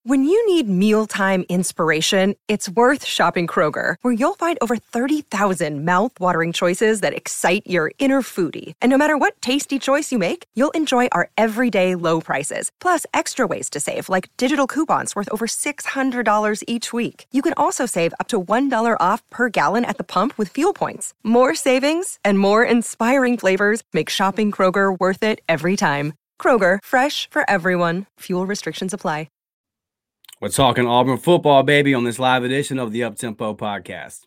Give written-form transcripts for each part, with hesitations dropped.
When you need mealtime inspiration, it's worth shopping Kroger, where you'll find over 30,000 mouth-watering choices that excite your inner foodie. And no matter what tasty choice you make, you'll enjoy our everyday low prices, plus extra ways to save, like digital coupons worth over $600 each week. You can also save up to $1 off per gallon at the pump with fuel points. More savings and more inspiring flavors make shopping Kroger worth it every time. Kroger, fresh for everyone. Fuel restrictions apply. We're talking Auburn football, baby, on this live edition of the Uptempo podcast.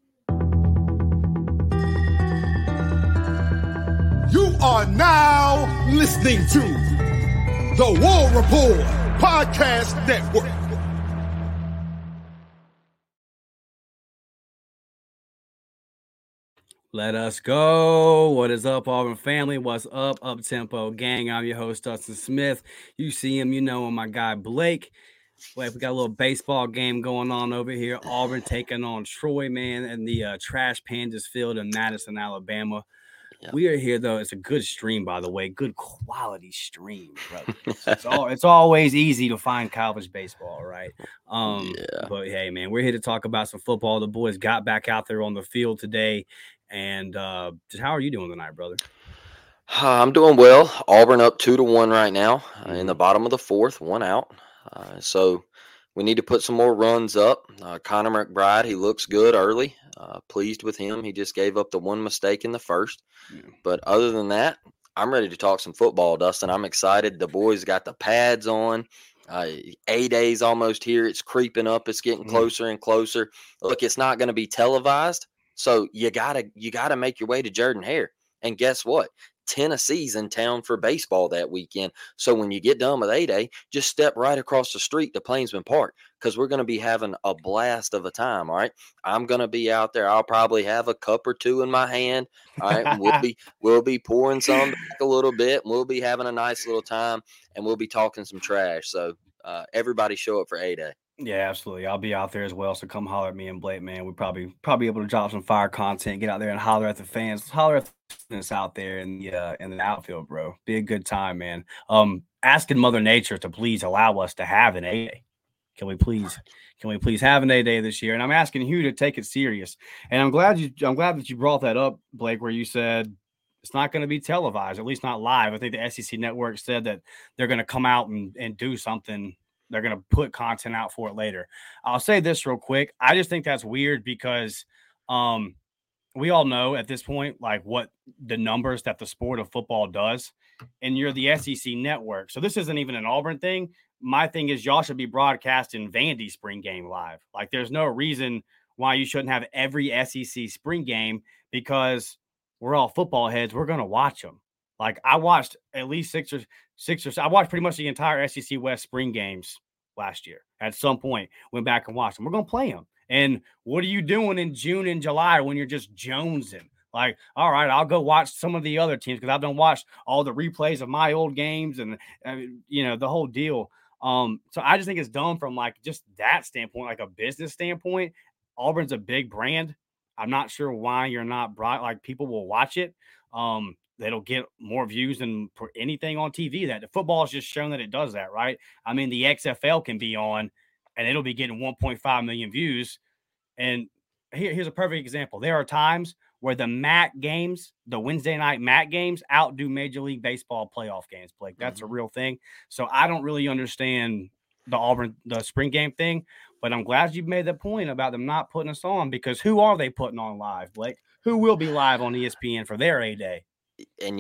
You are now listening to the War Report Podcast Network. Let us go. What is up, Auburn family? What's up, Uptempo gang? I'm your host, Dustin Smith. You see him, you know him, my guy, Blake. Wait, we got a little baseball game going on over here. Auburn taking on Troy, man, and the Trash Pandas field in Madison, Alabama. Yep. We are here, though. It's a good stream, by the way. Good quality stream, bro. It's always easy to find college baseball, right? But, hey, man, we're here to talk about some football. The boys got back out there on the field today. And just how are you doing tonight, brother? I'm doing well. Auburn up 2-1 right now in the bottom of the fourth, one out. So we need to put some more runs up. Connor McBride, he looks good early. Pleased with him. He just gave up the one mistake in the first. Yeah. But other than that, I'm ready to talk some football, Dustin. I'm excited. The boys got the pads on. A-Day's almost here. It's creeping up. It's getting closer and closer. Look, it's not going to be televised. So you gotta make your way to Jordan-Hare. And guess what? Tennessee's in town for baseball that weekend. So when you get done with A-Day, just step right across the street to Plainsman Park because we're going to be having a blast of a time, all right? I'm going to be out there. I'll probably have a cup or two in my hand, all right? And we'll be pouring some back a little bit. And we'll be having a nice little time, and we'll be talking some trash. So everybody show up for A-Day. Yeah, absolutely. I'll be out there as well. So come holler at me and Blake, man. We'll probably able to drop some fire content, get out there and holler at the fans, holler at the fans out there in the outfield, bro. Be a good time, man. Asking Mother Nature to please allow us to have an A-Day. Can we please have an A-Day this year? And I'm asking you to take it serious. And I'm glad that you brought that up, Blake, where you said it's not going to be televised, at least not live. I think the SEC Network said that they're going to come out and do something. They're going to put content out for it later. I'll say this real quick. I just think that's weird because we all know at this point, like what the numbers that the sport of football does, and you're the SEC Network. So this isn't even an Auburn thing. My thing is y'all should be broadcasting Vandy spring game live. Like there's no reason why you shouldn't have every SEC spring game because we're all football heads. We're going to watch them. Like I watched at least six or I watched pretty much the entire SEC West spring games last year. At some point, went back and watched them. We're going to play them. And what are you doing in June and July when you're just jonesing? Like, all right, I'll go watch some of the other teams because I've done watched all the replays of my old games and, the whole deal. So I just think it's dumb from like just that standpoint, like a business standpoint. Auburn's a big brand. I'm not sure why you're not brought, like people will watch it. That'll get more views than for anything on TV. That the football has just shown that it does that, right? I mean, the XFL can be on and it'll be getting 1.5 million views. And here's a perfect example. There are times where the MAC games, the Wednesday night MAC games, outdo Major League Baseball playoff games, Blake. That's a real thing. So I don't really understand the spring game thing, but I'm glad you made that point about them not putting us on because who are they putting on live, Blake? Who will be live on ESPN for their A-Day? And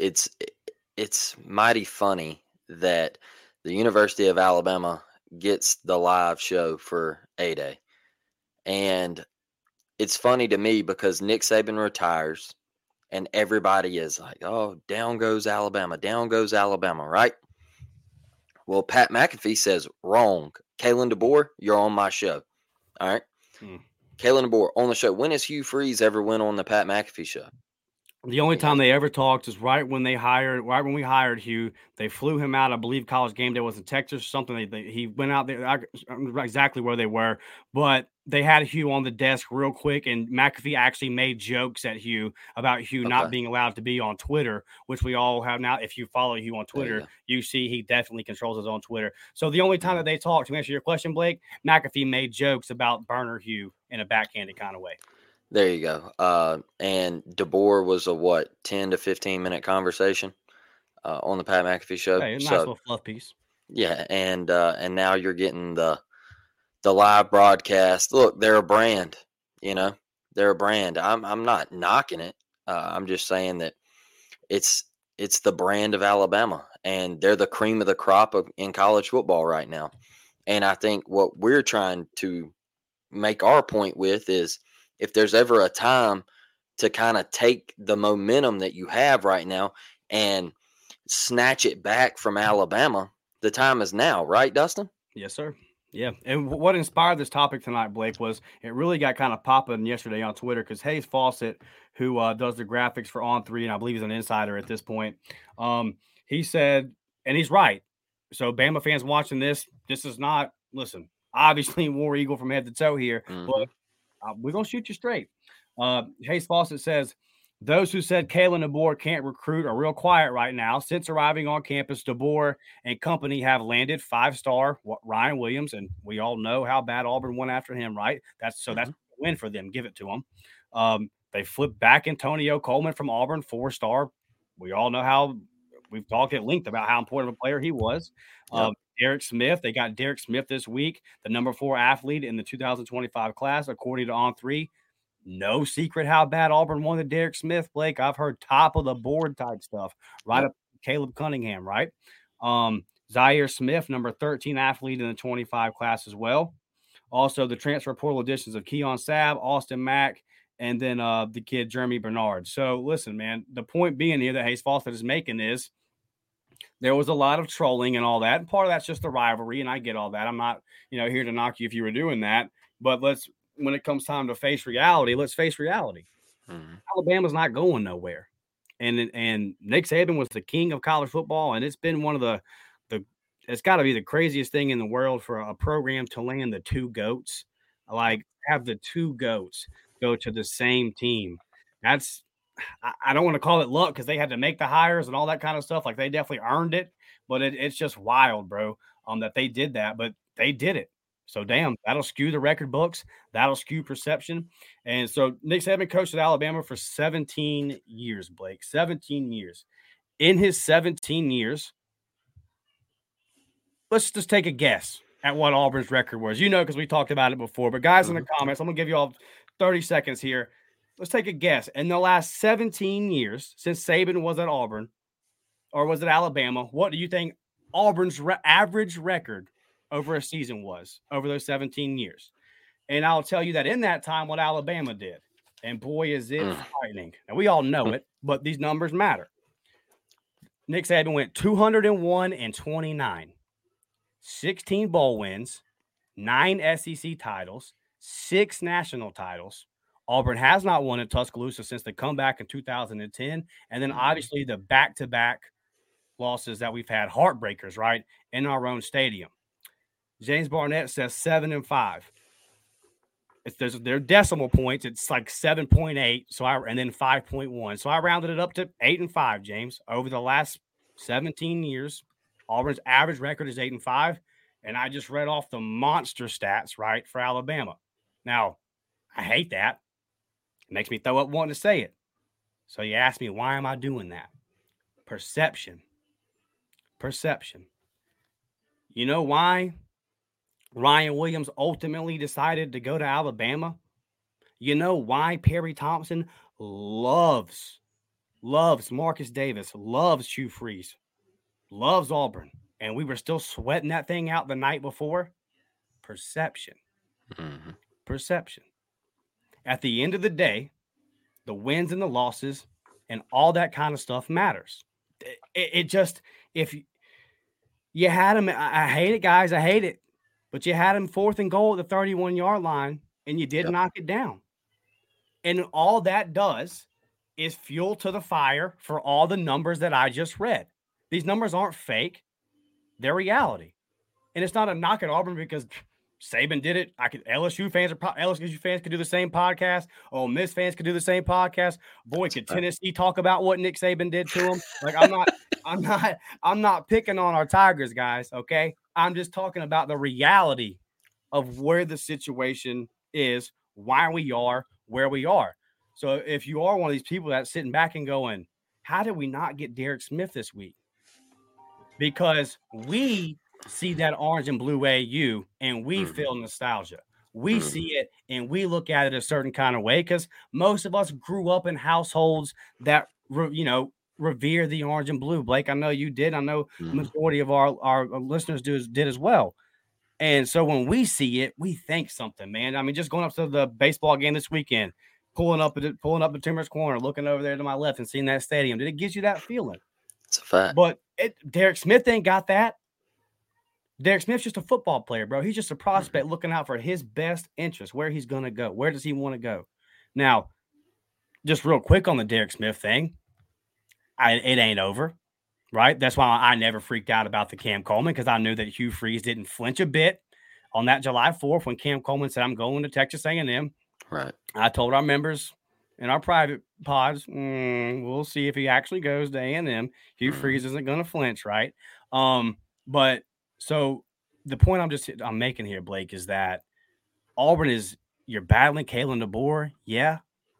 it's mighty funny that the University of Alabama gets the live show for A-Day. And it's funny to me because Nick Saban retires and everybody is like, oh, down goes Alabama, right? Well, Pat McAfee says, wrong. Kalen DeBoer, you're on my show. All right? Kalen DeBoer on the show. When has Hugh Freeze ever went on the Pat McAfee show? The only time they ever talked is right when we hired Hugh. They flew him out. I believe College Game Day was in Texas or something. He went out there. I don't know exactly where they were, but they had Hugh on the desk real quick, and McAfee actually made jokes at Hugh about Hugh not being allowed to be on Twitter, which we all have now. If you follow Hugh on Twitter, you see he definitely controls his own Twitter. So the only time that they talked, to answer your question, Blake, McAfee made jokes about Burner Hugh in a backhanded kind of way. There you go. And DeBoer was a 10 to 15-minute conversation on the Pat McAfee show. Hey, a nice little fluff piece. Yeah, and now you're getting the live broadcast. Look, they're a brand. They're a brand. I'm not knocking it. I'm just saying that it's the brand of Alabama, and they're the cream of the crop in college football right now. And I think what we're trying to make our point with is, if there's ever a time to kind of take the momentum that you have right now and snatch it back from Alabama, the time is now, right, Dustin? Yes, sir. Yeah. And what inspired this topic tonight, Blake, was it really got kind of popping yesterday on Twitter because Hayes Fawcett, who does the graphics for On3, and I believe he's an insider at this point, he said, and he's right. So Bama fans watching this is not, listen, obviously War Eagle from head to toe here, but we're going to shoot you straight. Hayes Fawcett says, those who said Kalen DeBoer can't recruit are real quiet right now. Since arriving on campus, DeBoer and company have landed 5-star Ryan Williams, and we all know how bad Auburn went after him, right? That's a win for them. Give it to them. They flipped back Antonio Coleman from Auburn, 4-star. We all know how we've talked at length about how important of a player he was. Derek Smith, they got Derek Smith this week, the number 4 athlete in the 2025 class, according to On3. No secret how bad Auburn wanted Derek Smith, Blake. I've heard top of the board type stuff, right up Caleb Cunningham, right? Zaire Smith, number 13 athlete in the 25 class as well. Also, the transfer portal additions of Keon Sabb, Austin Mack, and then the kid Jeremy Bernard. So, listen, man, the point being here that Hayes Fawcett is making is there was a lot of trolling and all that. And part of that's just the rivalry, and I get all that. I'm not, here to knock you if you were doing that. But when it comes time to face reality, let's face reality. Alabama's not going nowhere. And Nick Saban was the king of college football, and it's been one of the it's got to be the craziest thing in the world for a program to land the 2 GOATs. Like, have the 2 GOATs go to the same team. I don't want to call it luck because they had to make the hires and all that kind of stuff. Like, they definitely earned it, but it's just wild, bro, that they did that, but they did it. So, damn, that'll skew the record books. That'll skew perception. And so Nick Saban coached at Alabama for 17 years, Blake, 17 years. In his 17 years, let's just take a guess at what Auburn's record was. Because we talked about it before. But, guys, in the comments, I'm going to give you all 30 seconds here. Let's take a guess. In the last 17 years, since Saban was at Auburn, or was it Alabama, what do you think Auburn's average record over a season was over those 17 years? And I'll tell you that in that time, what Alabama did. And boy, is it frightening. Now, we all know it, but these numbers matter. Nick Saban went 201-29, 16 bowl wins, 9 SEC titles, 6 national titles. Auburn has not won in Tuscaloosa since the comeback in 2010. And then obviously the back-to-back losses that we've had, heartbreakers, right, in our own stadium. James Barnett says 7-5. Their decimal points. It's like 7.8. And then 5.1. So I rounded it up to 8-5, James. Over the last 17 years, Auburn's average record is 8-5. And I just read off the monster stats, right, for Alabama. Now, I hate that. It makes me throw up wanting to say it. So you ask me, why am I doing that? Perception. You know why Ryan Williams ultimately decided to go to Alabama? You know why Perry Thompson loves Marcus Davis, loves Hugh Freeze, loves Auburn, and we were still sweating that thing out the night before? Perception. At the end of the day, the wins and the losses and all that kind of stuff matters. It just, if you had him, I hate it, guys, I hate it, but you had him 4th and goal at the 31-yard line, and you did knock it down. And all that does is fuel to the fire for all the numbers that I just read. These numbers aren't fake. They're reality. And it's not a knock at Auburn because Saban did it. LSU fans could do the same podcast. Ole Miss fans could do the same podcast. Boy, could Tennessee talk about what Nick Saban did to them. Like I'm not picking on our Tigers, guys. Okay. I'm just talking about the reality of where the situation is, why we are where we are. So if you are one of these people that's sitting back and going, how did we not get Derek Smith this week? Because we see that orange and blue AU and we feel nostalgia. We see it and we look at it a certain kind of way because most of us grew up in households that, revere the orange and blue. Blake, I know you did. I know majority of our listeners did as well. And so when we see it, we think something, man. I mean, just going up to the baseball game this weekend, pulling up the Timbers Corner, looking over there to my left and seeing that stadium, did it give you that feeling? It's a fact. But Derek Smith ain't got that. Derek Smith's just a football player, bro. He's just a prospect looking out for his best interest, where he's going to go. Where does he want to go? Now, just real quick on the Derek Smith thing, it ain't over, right? That's why I never freaked out about the Cam Coleman because I knew that Hugh Freeze didn't flinch a bit on that July 4th when Cam Coleman said, I'm going to Texas A&M. Right. I told our members in our private pods, we'll see if he actually goes to A&M. Hugh Freeze isn't going to flinch, right? But so the point I'm making here, Blake, is that Auburn you're battling Kalen DeBoer, yeah,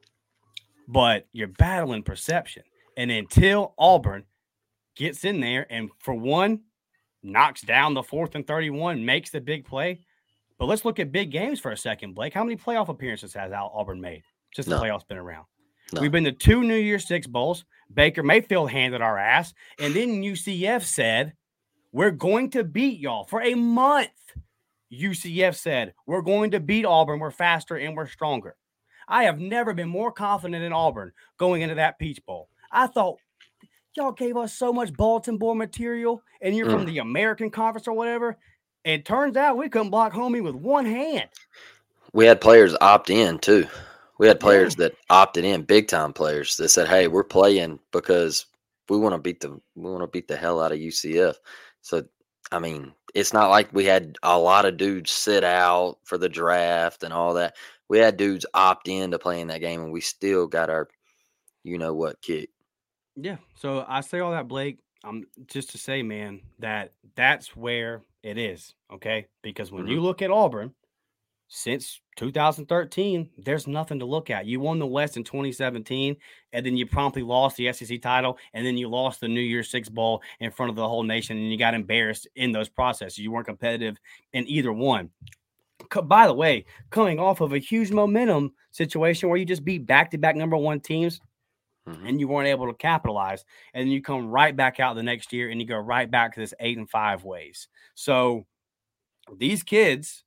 but you're battling perception. And until Auburn gets in there and, for one, knocks down the 4th and 31, makes the big play. But let's look at big games for a second, Blake. How many playoff appearances has Auburn made since the playoffs been around? No. We've been to 2 New Year's Six bowls. Baker Mayfield handed our ass. And then UCF said, we're going to beat y'all for a month. UCF said, we're going to beat Auburn. We're faster and we're stronger. I have never been more confident in Auburn going into that Peach Bowl. I thought, y'all gave us so much bulletin board material, and you're from the American Conference or whatever. It turns out we couldn't block homie with one hand. We had players opt in, too. We had players that opted in, big-time players that said, hey, we're playing because we want to beat the hell out of UCF. So, I mean, it's not like we had a lot of dudes sit out for the draft and all that. We had dudes opt in to play in that game, and we still got our you-know-what kick. Yeah, so I say all that, Blake, just to say, man, that's where it is, okay? Because when you look at Auburn, since 2013, there's nothing to look at. You won the West in 2017, and then you promptly lost the SEC title, and then you lost the New Year's Six Bowl in front of the whole nation, and you got embarrassed in those processes. You weren't competitive in either one. By the way, coming off of a huge momentum situation where you just beat back-to-back number 1 teams, and you weren't able to capitalize, and then you come right back out the next year and you go right back to this 8-5 ways. So these kids,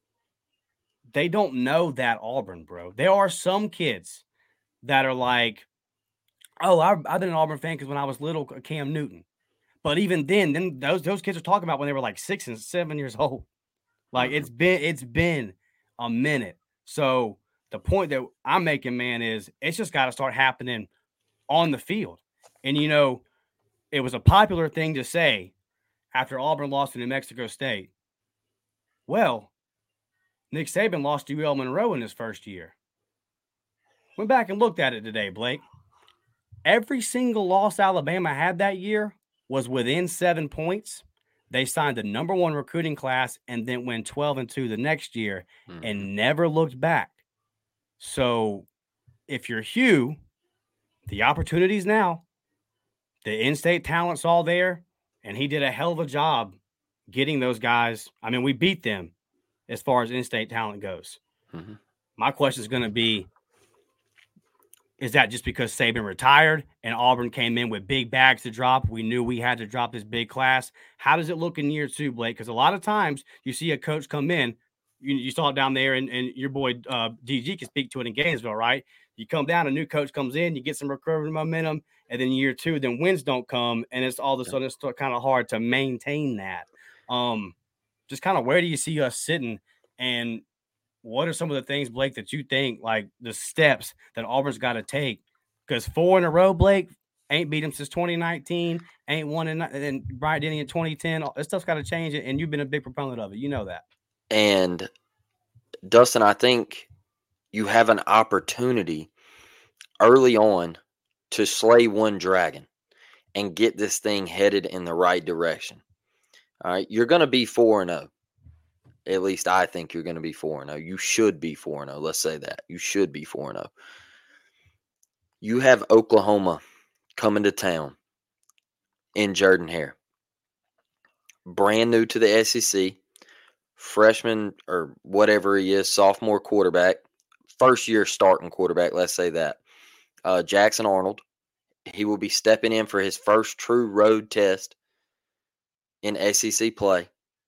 they don't know that Auburn, bro. There are some kids that are like, oh, I've been an Auburn fan because when I was little, Cam Newton. But even then those kids are talking about when they were like 6 and 7 years old. Like it's been a minute. So the point that I'm making, man, is it's just got to start happening on the field. And, it was a popular thing to say after Auburn lost to New Mexico State. Well, Nick Saban lost to UL Monroe in his first year. Went back and looked at it today, Blake. Every single loss Alabama had that year was within 7 points. They signed the number 1 recruiting class and then went 12-2 the next year and never looked back. So if you're Hugh, the opportunity's now. The in-state talent's all there, and he did a hell of a job getting those guys. I mean, we beat them as far as in-state talent goes. My question is going to be, is that just because Saban retired and Auburn came in with big bags to drop? We knew we had to drop this big class. How does it look in year 2, Blake? Because a lot of times you see a coach come in, you saw it down there, and your boy DG can speak to it in Gainesville, right? You come down, a new coach comes in, you get some recruiting momentum, and then year 2, then wins don't come, and it's all of a sudden it's kind of hard to maintain that. Just kind of where do you see us sitting, and what are some of the things, Blake, that you think, like the steps that Auburn's got to take Because 4 in a row, Blake, ain't beat him since 2019, ain't won and Bryant Denny in 2010. All this stuff's got to change, and you've been a big proponent of it. You know that. And Dustin, I think you have an opportunity early on to slay one dragon and get this thing headed in the right direction. All right, you're going to be 4-0. At least I think you're going to be 4-0. You should be 4-0. Let's say that. You should be 4-0. You have Oklahoma coming to town in Jordan-Hare. Brand new to the SEC. Freshman or whatever he is, sophomore quarterback. First year starting quarterback, let's say that. Jackson Arnold. He will be stepping in for his first true road test in SEC play.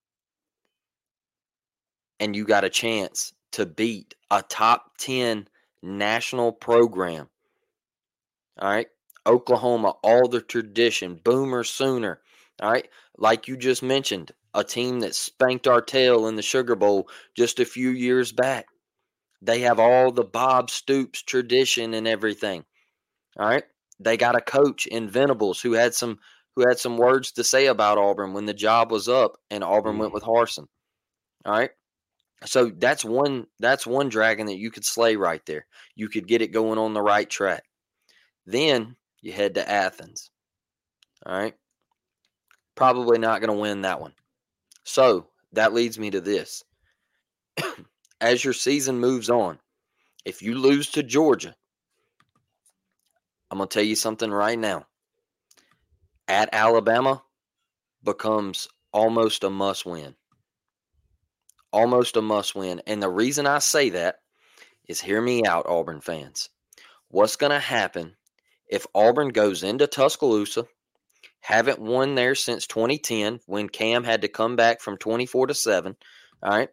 And you got a chance to beat a top 10 national program. All right. Oklahoma, all the tradition, Boomer Sooner. All right. Like you just mentioned, a team that spanked our tail in the Sugar Bowl just a few years back. They have all the Bob Stoops tradition and everything. All right. They got a coach in Venables who had some words to say about Auburn when the job was up and Auburn went with Harsin. All right. So that's one dragon that you could slay right there. You could get it going on the right track. Then you head to Athens. All right. Probably not going to win that one. So that leads me to this. As your season moves on, if you lose to Georgia, I'm going to tell you something right now. At Alabama becomes almost a must-win. Almost a must-win. And the reason I say that is, hear me out, Auburn fans. What's going to happen if Auburn goes into Tuscaloosa, haven't won there since 2010 when Cam had to come back from 24-7, all right?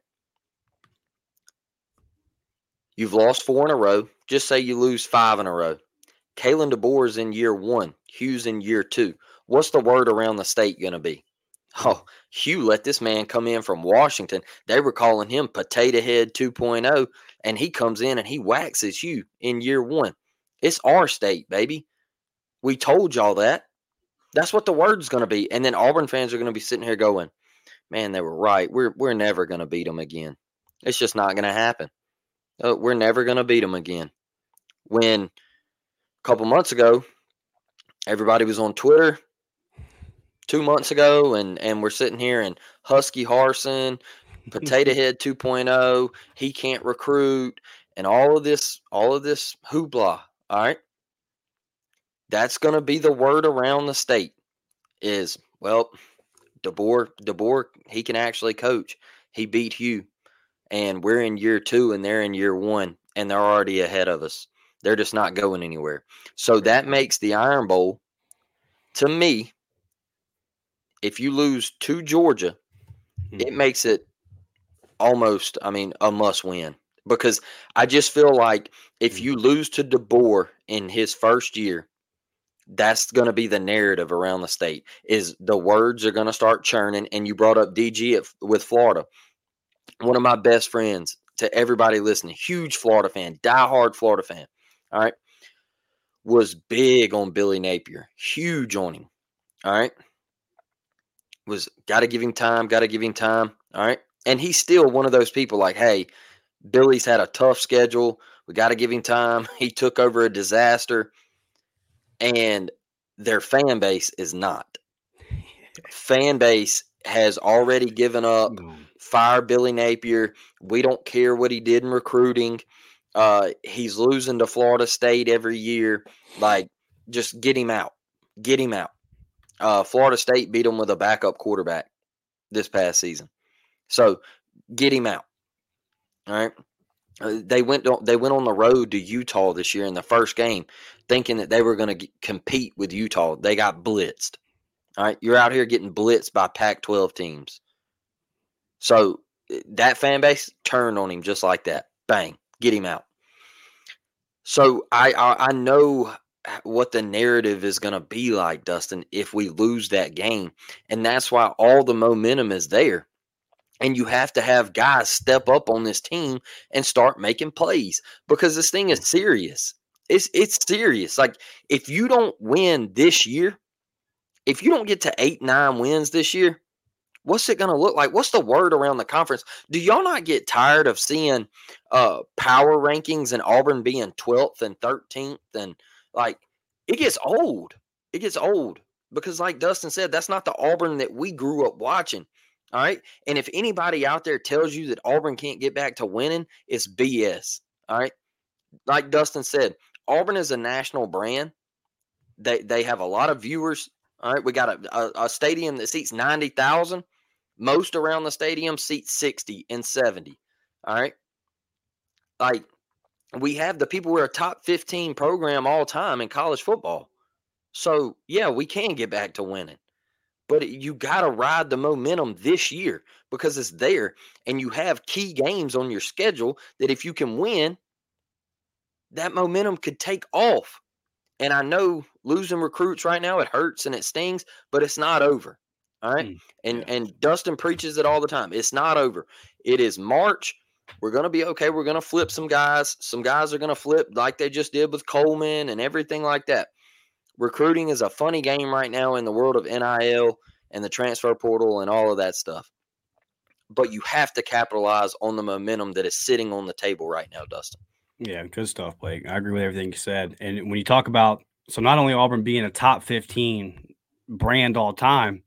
You've lost 4 in a row. Just say you lose 5 in a row. Kalen DeBoer is in year 1. Hugh's in year 2. What's the word around the state going to be? Oh, Hugh let this man come in from Washington. They were calling him Potato Head 2.0, and he comes in and he waxes Hugh in year 1. It's our state, baby. We told y'all that. That's what the word's going to be. And then Auburn fans are going to be sitting here going, man, they were right. We're never going to beat them again. It's just not going to happen. We're never going to beat them again. When a couple months ago, everybody was on Twitter 2 months ago, and we're sitting here and Husky Harsin, Potato Head 2.0, he can't recruit, and all of this hoopla, all right? That's going to be the word around the state is, well, DeBoer, he can actually coach. He beat Hugh, and we're in year 2 and they're in year 1, and they're already ahead of us. They're just not going anywhere. So that makes the Iron Bowl, to me, if you lose to Georgia, it makes it almost, a must-win. Because I just feel like if you lose to DeBoer in his first year, that's going to be the narrative around the state, is the words are going to start churning. And you brought up DG with Florida. One of my best friends, to everybody listening, huge Florida fan, diehard Florida fan, all right, was big on Billy Napier, huge on him, all right, was got to give him time, all right, and he's still one of those people like, hey, Billy's had a tough schedule, we got to give him time, he took over a disaster, and their fan base is not. Fan base has already given up, fire Billy Napier, we don't care what he did in recruiting. He's losing to Florida State every year. Like, just get him out. Get him out. Florida State beat him with a backup quarterback this past season. So get him out. All right. They went on the road to Utah this year in the first game, thinking that they were going to compete with Utah. They got blitzed. All right. You're out here getting blitzed by Pac-12 teams. So that fan base turned on him just like that. Bang. Get him out. So I know what the narrative is going to be like, Dustin, if we lose that game. And that's why all the momentum is there. And you have to have guys step up on this team and start making plays, because this thing is serious. It's serious. Like, if you don't win this year, if you don't get to 8-9 wins this year, what's it going to look like? What's the word around the conference? Do y'all not get tired of seeing power rankings and Auburn being 12th and 13th? And like, it gets old. It gets old because, like Dustin said, that's not the Auburn that we grew up watching. All right. And if anybody out there tells you that Auburn can't get back to winning, it's BS. All right. Like Dustin said, Auburn is a national brand. They have a lot of viewers. All right. We got a stadium that seats 90,000. Most around the stadium seats 60 and 70. All right. Like, we have the people. We're a top 15 program all time in college football. So, yeah, we can get back to winning. But you got to ride the momentum this year because it's there. And you have key games on your schedule that if you can win, that momentum could take off. And I know losing recruits right now, it hurts and it stings, but it's not over. All right. And Dustin preaches it all the time. It's not over. It is March. We're going to be okay. We're going to flip some guys. Some guys are going to flip like they just did with Coleman and everything like that. Recruiting is a funny game right now in the world of NIL and the transfer portal and all of that stuff. But you have to capitalize on the momentum that is sitting on the table right now, Dustin. Yeah, good stuff, Blake. I agree with everything you said. And when you talk about, so not only Auburn being a top 15 brand all time,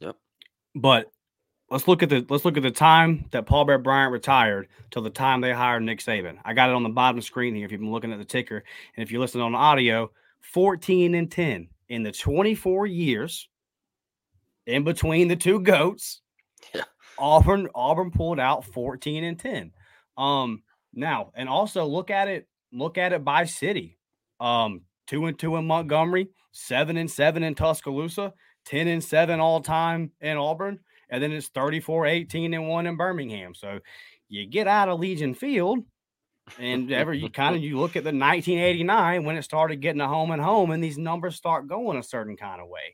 but let's look at the time that Paul Bear Bryant retired till the time they hired Nick Saban. I got it on the bottom of the screen here if you've been looking at the ticker. And if you listen on the audio, 14-10 in the 24 years in between the two GOATs. Yeah. Auburn pulled out 14-10. Now, and also look at it by city. 2-2 in Montgomery, 7-7 in Tuscaloosa, 10-7 all time in Auburn, and then it's 34-18-1 in Birmingham. So you get out of Legion Field, and you look at the 1989 when it started getting a home and home, and these numbers start going a certain kind of way.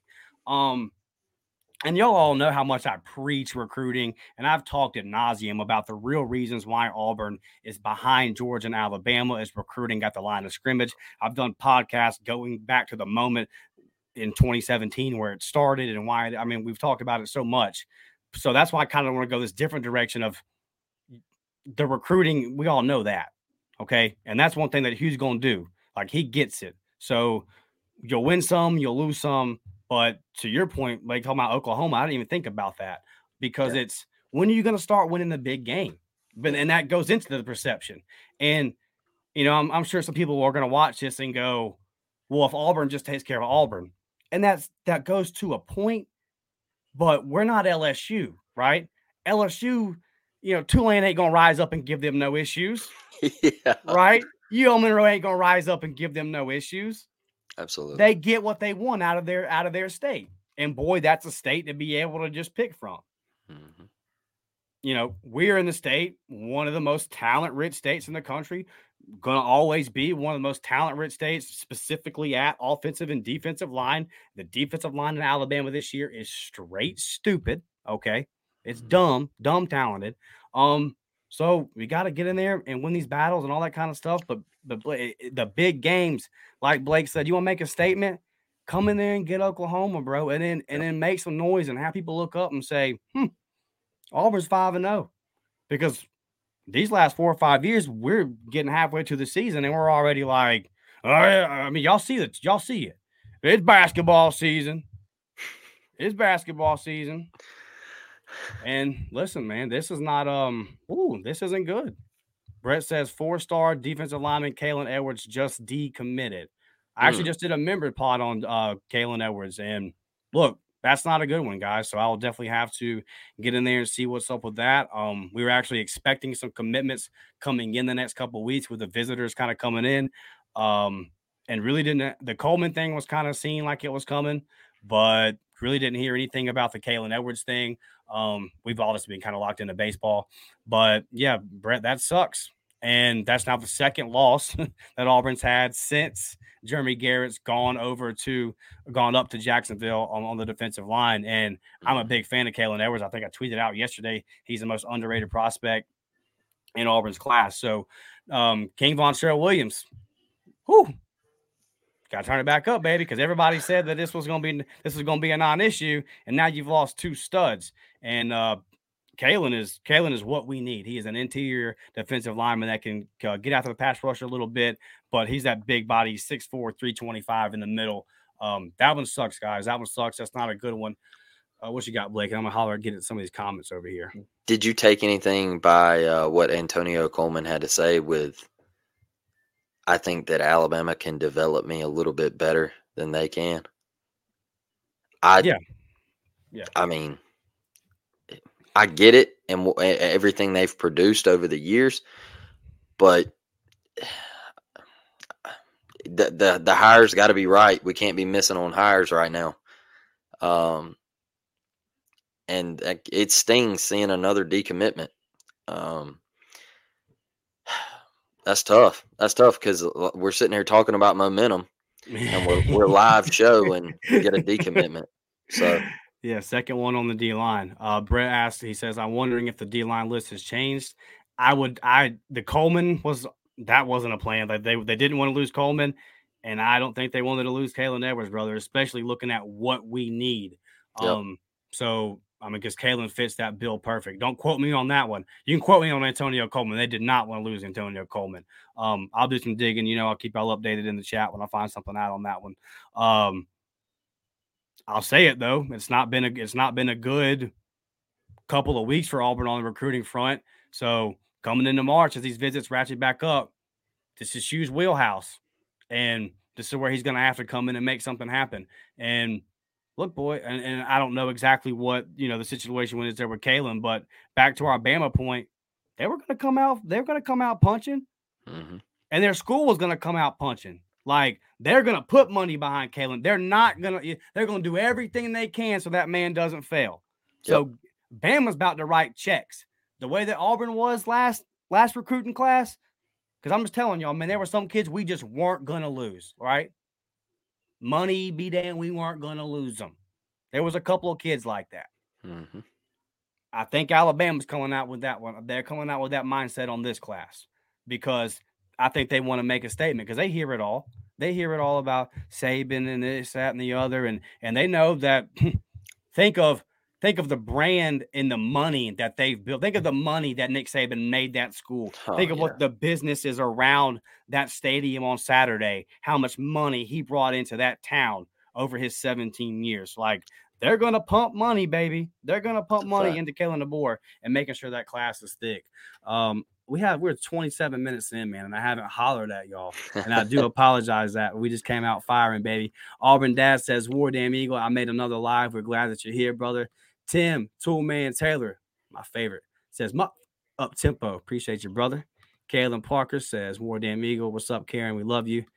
And y'all all know how much I preach recruiting, and I've talked ad nauseum about the real reasons why Auburn is behind Georgia and Alabama is recruiting at the line of scrimmage. I've done podcasts going back to the moment in 2017 where it started and why. I mean, we've talked about it so much. So that's why I kind of want to go this different direction of the recruiting. We all know that, okay? And that's one thing that Hugh's going to do. Like, he gets it. So you'll win some, you'll lose some. But to your point, like talking about Oklahoma, I didn't even think about that because it's when are you going to start winning the big game? And that goes into the perception. And, you know, I'm sure some people are going to watch this and go, well, if Auburn just takes care of Auburn, and that goes to a point, but we're not LSU, right? LSU, you know, Tulane ain't going to rise up and give them no issues, right? UL Monroe ain't going to rise up and give them no issues. Absolutely. They get what they want out of their state. And boy, that's a state to be able to just pick from. Mm-hmm. You know, we're in the state, one of the most talent-rich states in the country, going to always be one of the most talent-rich states, specifically at offensive and defensive line. The defensive line in Alabama this year is straight stupid, okay? It's dumb talented. So we got to get in there and win these battles and all that kind of stuff. But the big games, like Blake said, you want to make a statement, come in there and get Oklahoma, bro, and then make some noise and have people look up and say, Auburn's 5-0. Because these last 4 or 5 years, we're getting halfway to the season and we're already like, oh yeah, I mean, y'all see it. It's basketball season. And listen, man, this is not this isn't good. Brett says 4-star defensive lineman Kalen Edwards just decommitted. I actually just did a member pod on Kalen Edwards, and look, that's not a good one, guys. So I'll definitely have to get in there and see what's up with that. We were actually expecting some commitments coming in the next couple of weeks with the visitors kind of coming in, and really didn't. The Coleman thing was kind of seen like it was coming, but really didn't hear anything about the Kalen Edwards thing. We've obviously been kind of locked into baseball, but yeah, Brett, that sucks. And that's now the second loss that Auburn's had since Jeremy Garrett's gone up to Jacksonville on the defensive line. And I'm a big fan of Kalen Edwards. I think I tweeted out yesterday, he's the most underrated prospect in Auburn's class. So King Von Sherrill Williams, Got to turn it back up, baby, because everybody said that this was going to be a non-issue, and now you've lost 2 studs. And Kalen is what we need. He is an interior defensive lineman that can get after the pass rush a little bit, but he's that big body, 6'4", 325 in the middle. That one sucks, guys. That one sucks. That's not a good one. What you got, Blake? I'm gonna holler and get at some of these comments over here. Did you take anything by what Antonio Coleman had to say with, I think that Alabama can develop me a little bit better than they can? Yeah. I mean, I get it and everything they've produced over the years, but the hires got to be right. We can't be missing on hires right now. And it stings seeing another decommitment. That's tough. That's tough because we're sitting here talking about momentum, and we're live show and we get a decommitment. So yeah, second one on the D line. Brett asked. He says, "I'm wondering if the D line list has changed." The Coleman wasn't a plan. Like they didn't want to lose Coleman, and I don't think they wanted to lose Kalen Edwards, brother. Especially looking at what we need. Yep. So. I mean, because Kalen fits that bill perfect. Don't quote me on that one. You can quote me on Antonio Coleman. They did not want to lose Antonio Coleman. I'll do some digging. I'll keep y'all updated in the chat when I find something out on that one. I'll say it though. It's not been a good couple of weeks for Auburn on the recruiting front. So coming into March, as these visits ratchet back up, this is Hugh's wheelhouse, and this is where he's going to have to come in and make something happen. And look, boy, and I don't know exactly what, the situation when it's there with Kalen, but back to our Bama point, they were going to come out. They're going to come out punching, and their school was going to come out punching. Like, they're going to put money behind Kalen. They're going to do everything they can so that man doesn't fail. So Bama's about to write checks. The way that Auburn was last recruiting class, because I'm just telling y'all, man, there were some kids we just weren't going to lose, right? Money be damned, we weren't going to lose them. There was a couple of kids like that. I think Alabama's coming out with that one. They're coming out with that mindset on this class because I think they want to make a statement because they hear it all. They hear it all about Saban and this, that, and the other, and they know that. Think of the brand and the money that they've built. Think of the money that Nick Saban made that school. Think of what the business is around that stadium on Saturday, how much money he brought into that town over his 17 years. Like, they're going to pump money, baby. They're going to pump money into Kalen DeBoer and making sure that class is thick. We're 27 minutes in, man, and I haven't hollered at y'all. And I do apologize that we just came out firing, baby. Auburn Dad says, War Damn Eagle, I made another live. We're glad that you're here, brother. Tim, Toolman Taylor, my favorite, says, up tempo. Appreciate you, brother. Kalen Parker says, War Damn Eagle, what's up, Karen? We love you.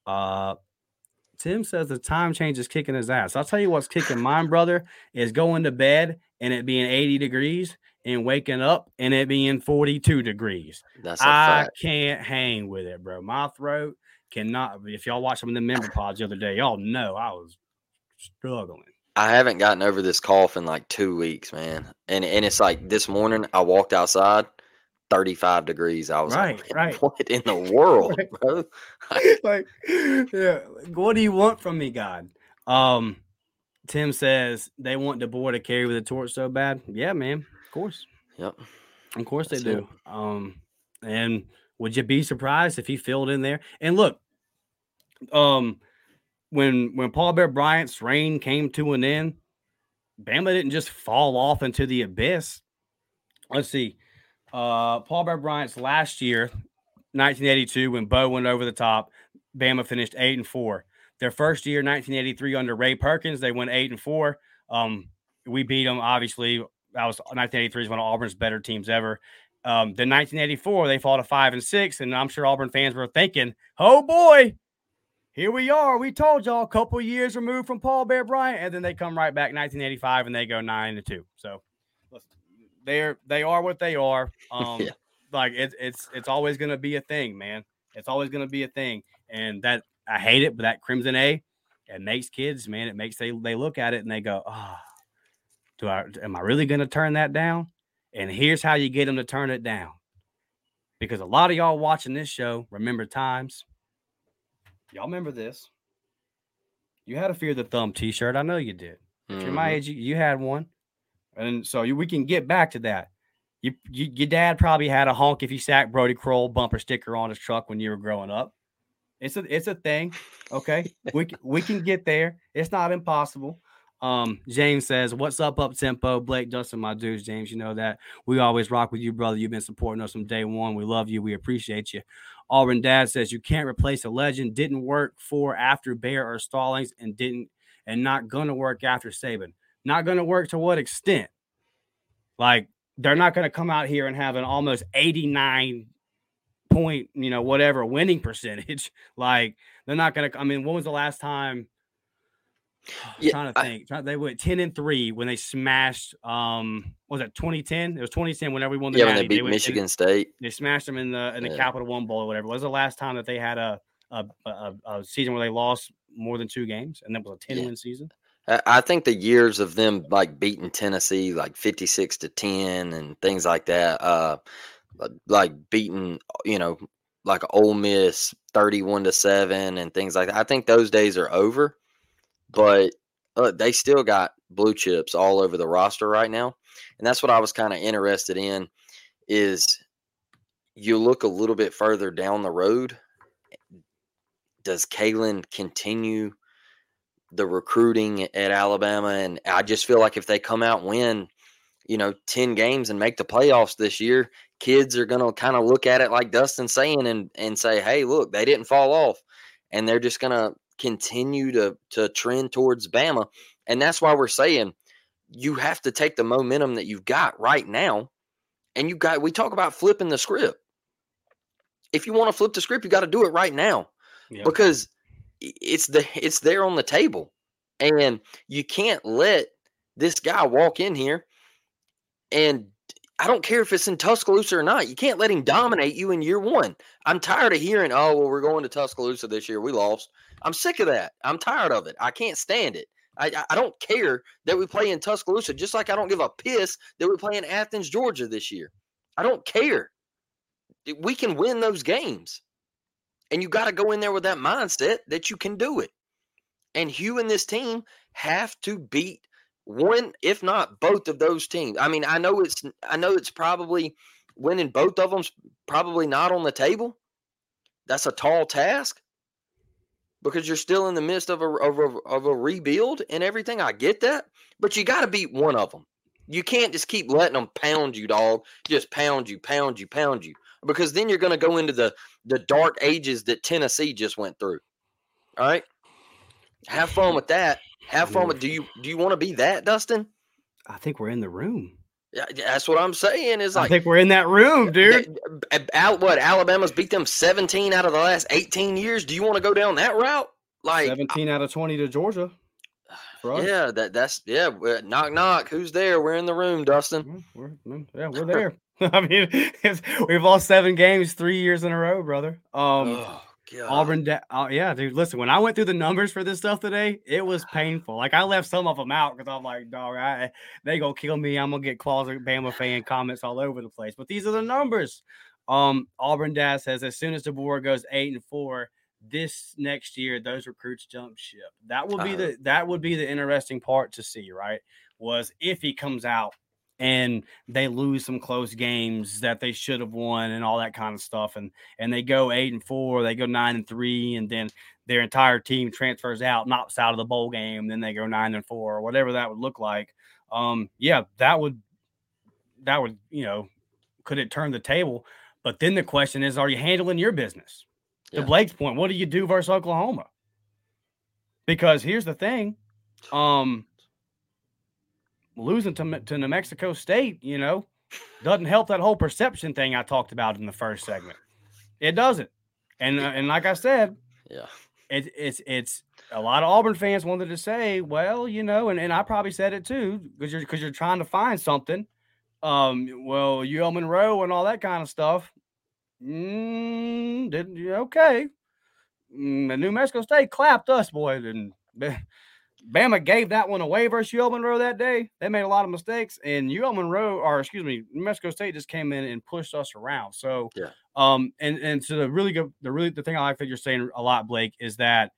Tim says the time change is kicking his ass. I'll tell you what's kicking mine, brother, is going to bed and it being 80 degrees and waking up and it being 42 degrees. That's a fact. I can't hang with it, bro. My throat cannot. If y'all watched some of the member pods the other day, y'all know I was struggling. I haven't gotten over this cough in like 2 weeks, man. And it's like this morning I walked outside, 35 degrees. I was like, what in the world, bro? What do you want from me, God? Tim says they want DeBoer to carry with the torch so bad. Yeah, man. Of course. Yep. Of course they do. And would you be surprised if he filled in there? And look, when Paul Bear Bryant's reign came to an end, Bama didn't just fall off into the abyss. Let's see. Paul Bear Bryant's last year, 1982, when Bo went over the top, Bama finished 8-4. Their first year, 1983, under Ray Perkins, they went 8-4. We beat them, obviously. That was 1983 is one of Auburn's better teams ever. Then 1984, they fought a 5-6, and I'm sure Auburn fans were thinking, "Oh boy, here we are. We told y'all, a couple years removed from Paul Bear Bryant," and then they come right back 1985 and they go 9-2. So they are what they are. Like it's always going to be a thing, man. It's always going to be a thing, and that I hate it, but that Crimson A, it makes kids, man. It makes they look at it and they go, am I really going to turn that down? And here's how you get them to turn it down. Because a lot of y'all watching this show remember times. Y'all remember this. You had a Fear the Thumb T-shirt. I know you did. If you're my age, you had one, and so we can get back to that. Your dad probably had a honk if you sacked Brody Kroll bumper sticker on his truck when you were growing up. It's a thing. Okay, we can get there. It's not impossible. James says, "What's up tempo? Blake, Dustin, my dudes." James, you know that we always rock with you, brother. You've been supporting us from day one. We love you. We appreciate you. Auburn Dad says, "You can't replace a legend. Didn't work for after Bear or Stallings, and not gonna work after Saban. Not gonna work to what extent? Like they're not gonna come out here and have an almost 89 point, whatever winning percentage. Like they're not gonna. I mean, when was the last time?" I'm trying to think. They went 10-3 when they smashed. Was it 2010? It was 2010 whenever we won the. Yeah, when they beat Michigan State. They smashed them in the Capital One Bowl or whatever. When was the last time that they had a season where they lost more than 2 games, and that was a 10-win season? I think the years of them like beating Tennessee like 56-10 and things like that, like beating like Ole Miss 31-7 and things like that. I think those days are over. But they still got blue chips all over the roster right now. And that's what I was kind of interested in is you look a little bit further down the road. Does Kalen continue the recruiting at Alabama? And I just feel like if they come out and win, 10 games and make the playoffs this year, kids are going to kind of look at it like Dustin's saying and say, hey, look, they didn't fall off. And they're just going to continue to trend towards Bama. And that's why we're saying you have to take the momentum that you've got right now. And we talk about flipping the script. If you want to flip the script, you got to do it right now. Yep. Because it's there on the table. And you can't let this guy walk in here, and I don't care if it's in Tuscaloosa or not. You can't let him dominate you in year one. I'm tired of hearing, oh, well, we're going to Tuscaloosa this year. We lost. I'm sick of that. I'm tired of it. I can't stand it. I don't care that we play in Tuscaloosa, just like I don't give a piss that we play in Athens, Georgia this year. I don't care. We can win those games. And you got to go in there with that mindset that you can do it. And Hugh and this team have to beat one, if not both of those teams. I mean, I know it's probably winning both of them's probably not on the table. That's a tall task because you're still in the midst of a rebuild and everything. I get that, but you got to beat one of them. You can't just keep letting them pound you, dog. Just pound you, because then you're going to go into the dark ages that Tennessee just went through. All right, have fun with that. Have fun with. Do you want to be that, Dustin? I think we're in the room. Yeah, that's what I'm saying. Is like I think we're in that room, dude. Alabama's beat them 17 out of the last 18 years. Do you want to go down that route? Like 17 out of 20 to Georgia. Yeah, that's knock knock. Who's there? We're in the room, Dustin. We're there. I mean, we've lost 7 games 3 years in a row, brother. Auburn, yeah, dude. Listen, when I went through the numbers for this stuff today, it was painful. Like I left some of them out because I'm like, dog, they gonna kill me. I'm gonna get closet Bama fan comments all over the place. But these are the numbers. Auburn Dad says as soon as the board goes 8-4 this next year, those recruits jump ship. That would be the interesting part to see, right? Was if he comes out and they lose some close games that they should have won and all that kind of stuff. And they go 8-4, they go 9-3, and then their entire team transfers out, knocks out of the bowl game. Then they go 9-4 or whatever that would look like. That would, could it turn the table? But then the question is, are you handling your business? Yeah. To Blake's point, what do you do versus Oklahoma? Because here's the thing. Losing to New Mexico State, doesn't help that whole perception thing I talked about in the first segment. It doesn't. And like I said, yeah, it's a lot of Auburn fans wanted to say, well, and I probably said it too, because you're trying to find something. UL Monroe and all that kind of stuff. Okay. New Mexico State clapped us, boy, and Bama gave that one away versus UL Monroe that day. They made a lot of mistakes, and New Mexico State just came in and pushed us around. So, yeah. And so the thing I like that you're saying a lot, Blake, is that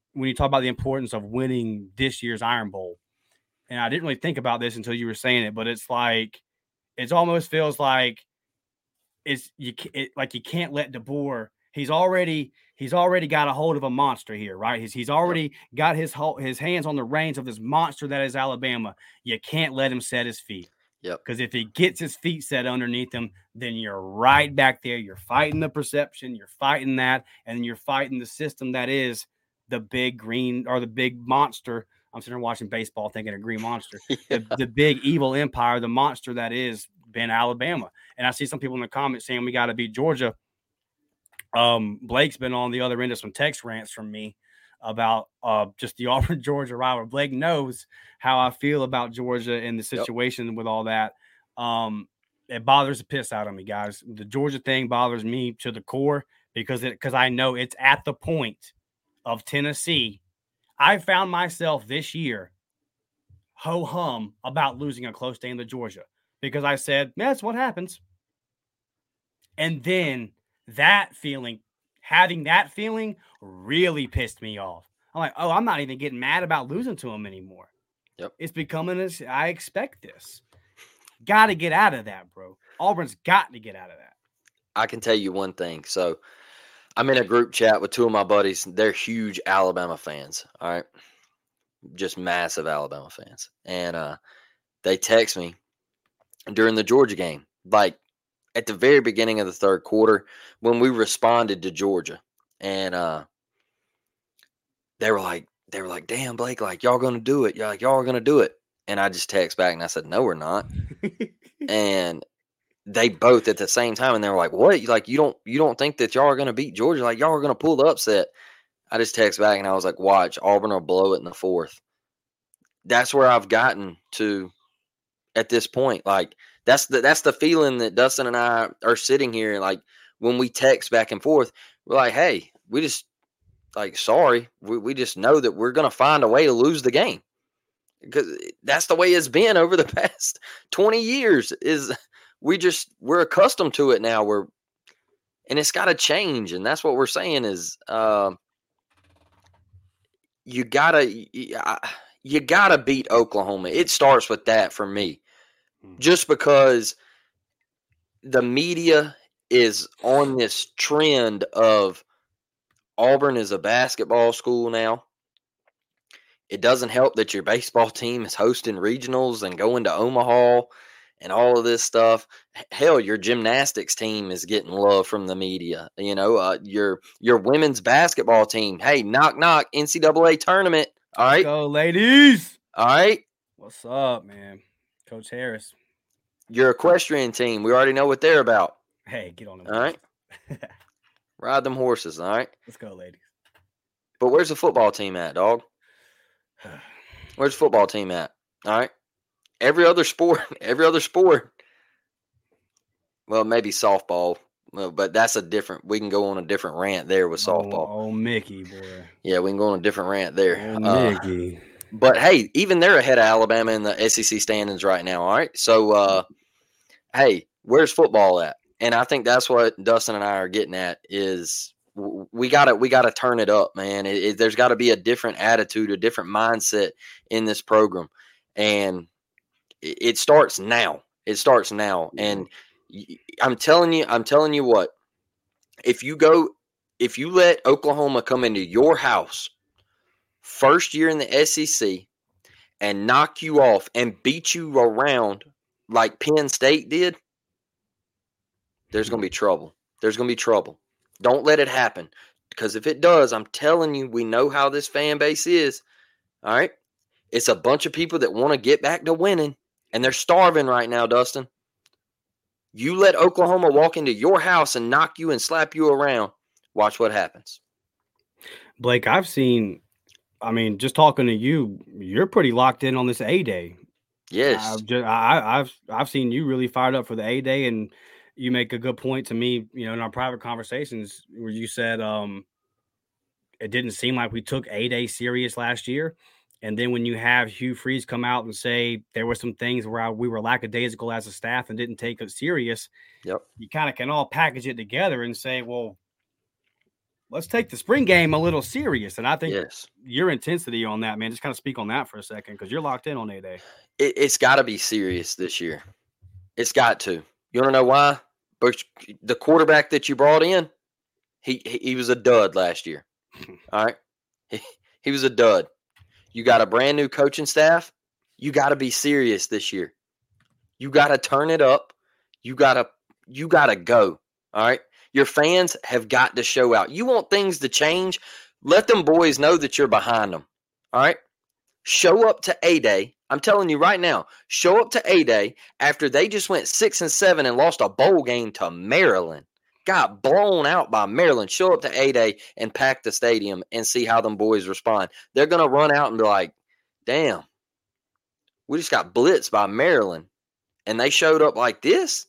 when you talk about the importance of winning this year's Iron Bowl, and I didn't really think about this until you were saying it, but it's like it almost feels like you can't let DeBoer. He's already got a hold of a monster here, right? He's already got his hands on the reins of this monster that is Alabama. You can't let him set his feet. Yep. Because if he gets his feet set underneath him, then you're right back there. You're fighting the perception, you're fighting that, and you're fighting the system that is the big green or the big monster. I'm sitting here watching baseball thinking of Green Monster. Yeah. The big evil empire, the monster that is been Alabama. And I see some people in the comments saying we got to beat Georgia. Blake's been on the other end of some text rants from me about just the Auburn-Georgia rivalry. Blake knows how I feel about Georgia and the situation with all that. It bothers the piss out of me, guys. The Georgia thing bothers me to the core because I know it's at the point of Tennessee. I found myself this year ho-hum about losing a close game to Georgia because I said, that's what happens. And then having that feeling really pissed me off. I'm like, I'm not even getting mad about losing to them anymore. Yep. It's becoming I expect this. Got to get out of that, bro. Auburn's got to get out of that. I can tell you one thing. So I'm in a group chat with two of my buddies. They're huge Alabama fans. All right. Just massive Alabama fans. And they text me during the Georgia game, like at the very beginning of the third quarter when we responded to Georgia. And they were like, damn, Blake, like y'all going to do it. Y'all are going to do it. And I just text back and I said, no, we're not. And they both at the same time. And they were like, what? Like, you don't think that y'all are going to beat Georgia? Like y'all are going to pull the upset. I just text back and I was like, watch, Auburn will blow it in the fourth. That's where I've gotten to at this point. Like that's the feeling that Dustin and I are sitting here. Like when we text back and forth, we're like, hey, we just like, sorry. We just know that we're going to find a way to lose the game because that's the way it's been over the past 20 years is we're accustomed to it now. And it's got to change. And that's what we're saying is, you gotta beat Oklahoma. It starts with that for me. Just because the media is on this trend of Auburn is a basketball school now. It doesn't help that your baseball team is hosting regionals and going to Omaha and all of this stuff. Hell, your gymnastics team is getting love from the media. You know, your women's basketball team. Hey, knock, knock, NCAA tournament. All right. Let's go, ladies. All right. What's up, man? Coach Harris. Your equestrian team. We already know what they're about. Hey, get on them. All right. Ride them horses. All right. Let's go, ladies. But where's the football team at, dog? Where's the football team at? All right. Every other sport. Well, maybe softball, but that's we can go on a different rant there with softball. Oh, Mickey, boy. Yeah, we can go on a different rant there. Mickey. But, hey, even they're ahead of Alabama in the SEC standings right now, all right? So, hey, where's football at? And I think that's what Dustin and I are getting at is we gotta turn it up, man. There's got to be a different attitude, a different mindset in this program. And it starts now. And I'm telling you what, if you let Oklahoma come into your house first year in the SEC and knock you off and beat you around like Penn State did, there's going to be trouble. Don't let it happen. Because if it does, I'm telling you, we know how this fan base is. All right? It's a bunch of people that want to get back to winning. And they're starving right now, Dustin. You let Oklahoma walk into your house and knock you and slap you around. Watch what happens. Blake, just talking to you, you're pretty locked in on this A-Day. Yes. I've seen you really fired up for the A-Day, and you make a good point to me, in our private conversations where you said it didn't seem like we took A-Day serious last year. And then when you have Hugh Freeze come out and say there were some things where we were lackadaisical as a staff and didn't take it serious, yep, you kind of can all package it together and say, well, let's take the spring game a little serious. And I think Yes. your intensity on that, man, just kind of speak on that for a second because you're locked in on A-Day. It's got to be serious this year. It's got to. You want to know why? But the quarterback that you brought in, he was a dud last year. All right? He was a dud. You got a brand new coaching staff. You got to be serious this year. You got to turn it up. You got to go. All right? Your fans have got to show out. You want things to change? Let them boys know that you're behind them. All right? Show up to A-Day. I'm telling you right now, show up to A-Day after they just went 6-7 and lost a bowl game to Maryland. Got blown out by Maryland. Show up to A-Day and pack the stadium and see how them boys respond. They're going to run out and be like, damn, we just got blitzed by Maryland. And they showed up like this?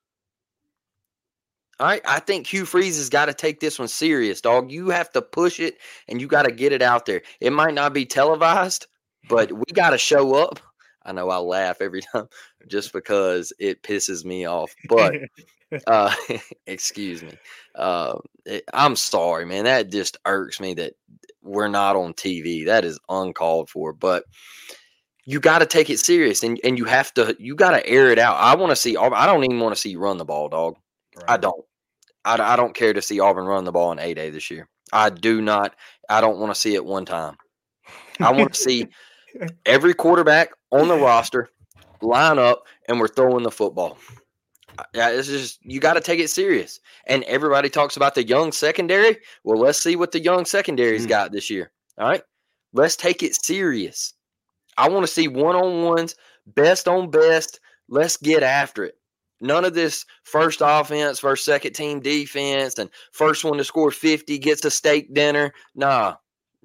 All right, I think Hugh Freeze has got to take this one serious, dog. You have to push it, and you got to get it out there. It might not be televised, but we got to show up. I know I laugh every time just because it pisses me off. But excuse me. I'm sorry, man. That just irks me that we're not on TV. That is uncalled for. But you got to take it serious, and you got to air it out. I want to see. I don't even want to see you run the ball, dog. Right. I don't. I don't care to see Auburn run the ball on A-Day this year. I do not. I don't want to see it one time. I want to see every quarterback on the roster line up and we're throwing the football. Yeah, it's just you got to take it serious. And everybody talks about the young secondary. Well, let's see what the young secondary's got this year. All right, let's take it serious. I want to see one-on-ones, best on best. Let's get after it. None of this first offense, first second team defense, and first one to score 50 gets a steak dinner. Nah.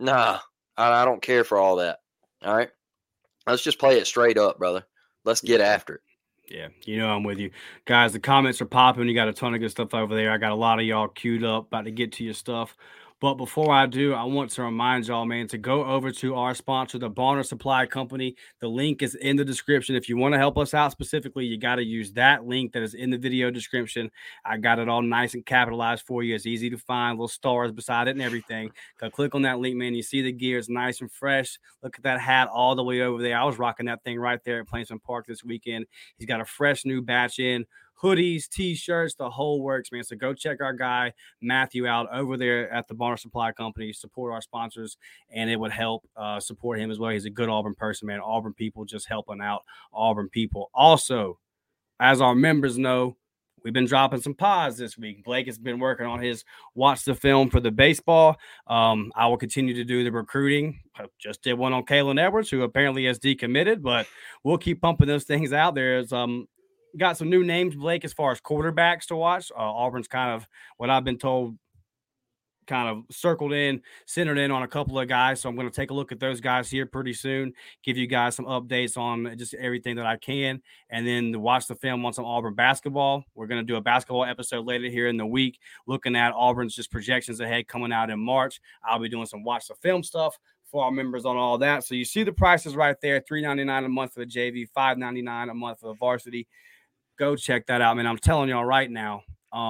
I don't care for all that. All right? Let's just play it straight up, brother. Let's get after it. Yeah, I'm with you. Guys, the comments are popping. You got a ton of good stuff over there. I got a lot of y'all queued up, about to get to your stuff. But before I do, I want to remind y'all, man, to go over to our sponsor, the Barner Supply Company. The link is in the description. If you want to help us out specifically, you got to use that link that is in the video description. I got it all nice and capitalized for you. It's easy to find, little stars beside it and everything. Go click on that link, man. You see the gear. It's nice and fresh. Look at that hat all the way over there. I was rocking that thing right there at Plainsman Park this weekend. He's got a fresh new batch in. Hoodies, T-shirts, the whole works, man. So go check our guy Matthew out over there at the Barner Supply Company. Support our sponsors, and it would help support him as well. He's a good Auburn person, man. Auburn people just helping out Auburn people. Also, as our members know, we've been dropping some pods this week. Blake has been working on his watch the film for the baseball. I will continue to do the recruiting. I just did one on Kalen Edwards, who apparently has decommitted, but we'll keep pumping those things out. There's got some new names, Blake, as far as quarterbacks to watch. Auburn's kind of, what I've been told, kind of centered in on a couple of guys. So I'm going to take a look at those guys here pretty soon, give you guys some updates on just everything that I can, and then to watch the film on some Auburn basketball. We're going to do a basketball episode later here in the week, looking at Auburn's just projections ahead coming out in March. I'll be doing some watch the film stuff for our members on all that. So you see the prices right there, $3.99 a month for the JV, $5.99 a month for the varsity. Go check that out, man. I'm telling y'all right now,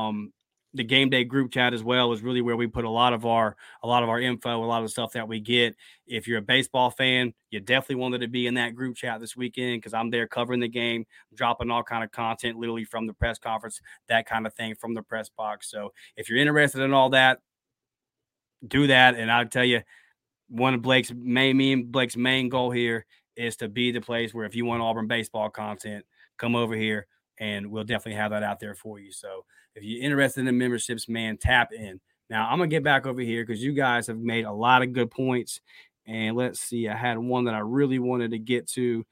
the game day group chat as well is really where we put a lot of our info, a lot of the stuff that we get. If you're a baseball fan, you definitely wanted to be in that group chat this weekend because I'm there covering the game, dropping all kind of content, literally from the press conference, that kind of thing from the press box. So if you're interested in all that, do that. And I'll tell you, one of Blake's main goal here is to be the place where if you want Auburn baseball content, come over here. And we'll definitely have that out there for you. So if you're interested in memberships, man, tap in. Now, I'm going to get back over here because you guys have made a lot of good points. And let's see. I had one that I really wanted to get to.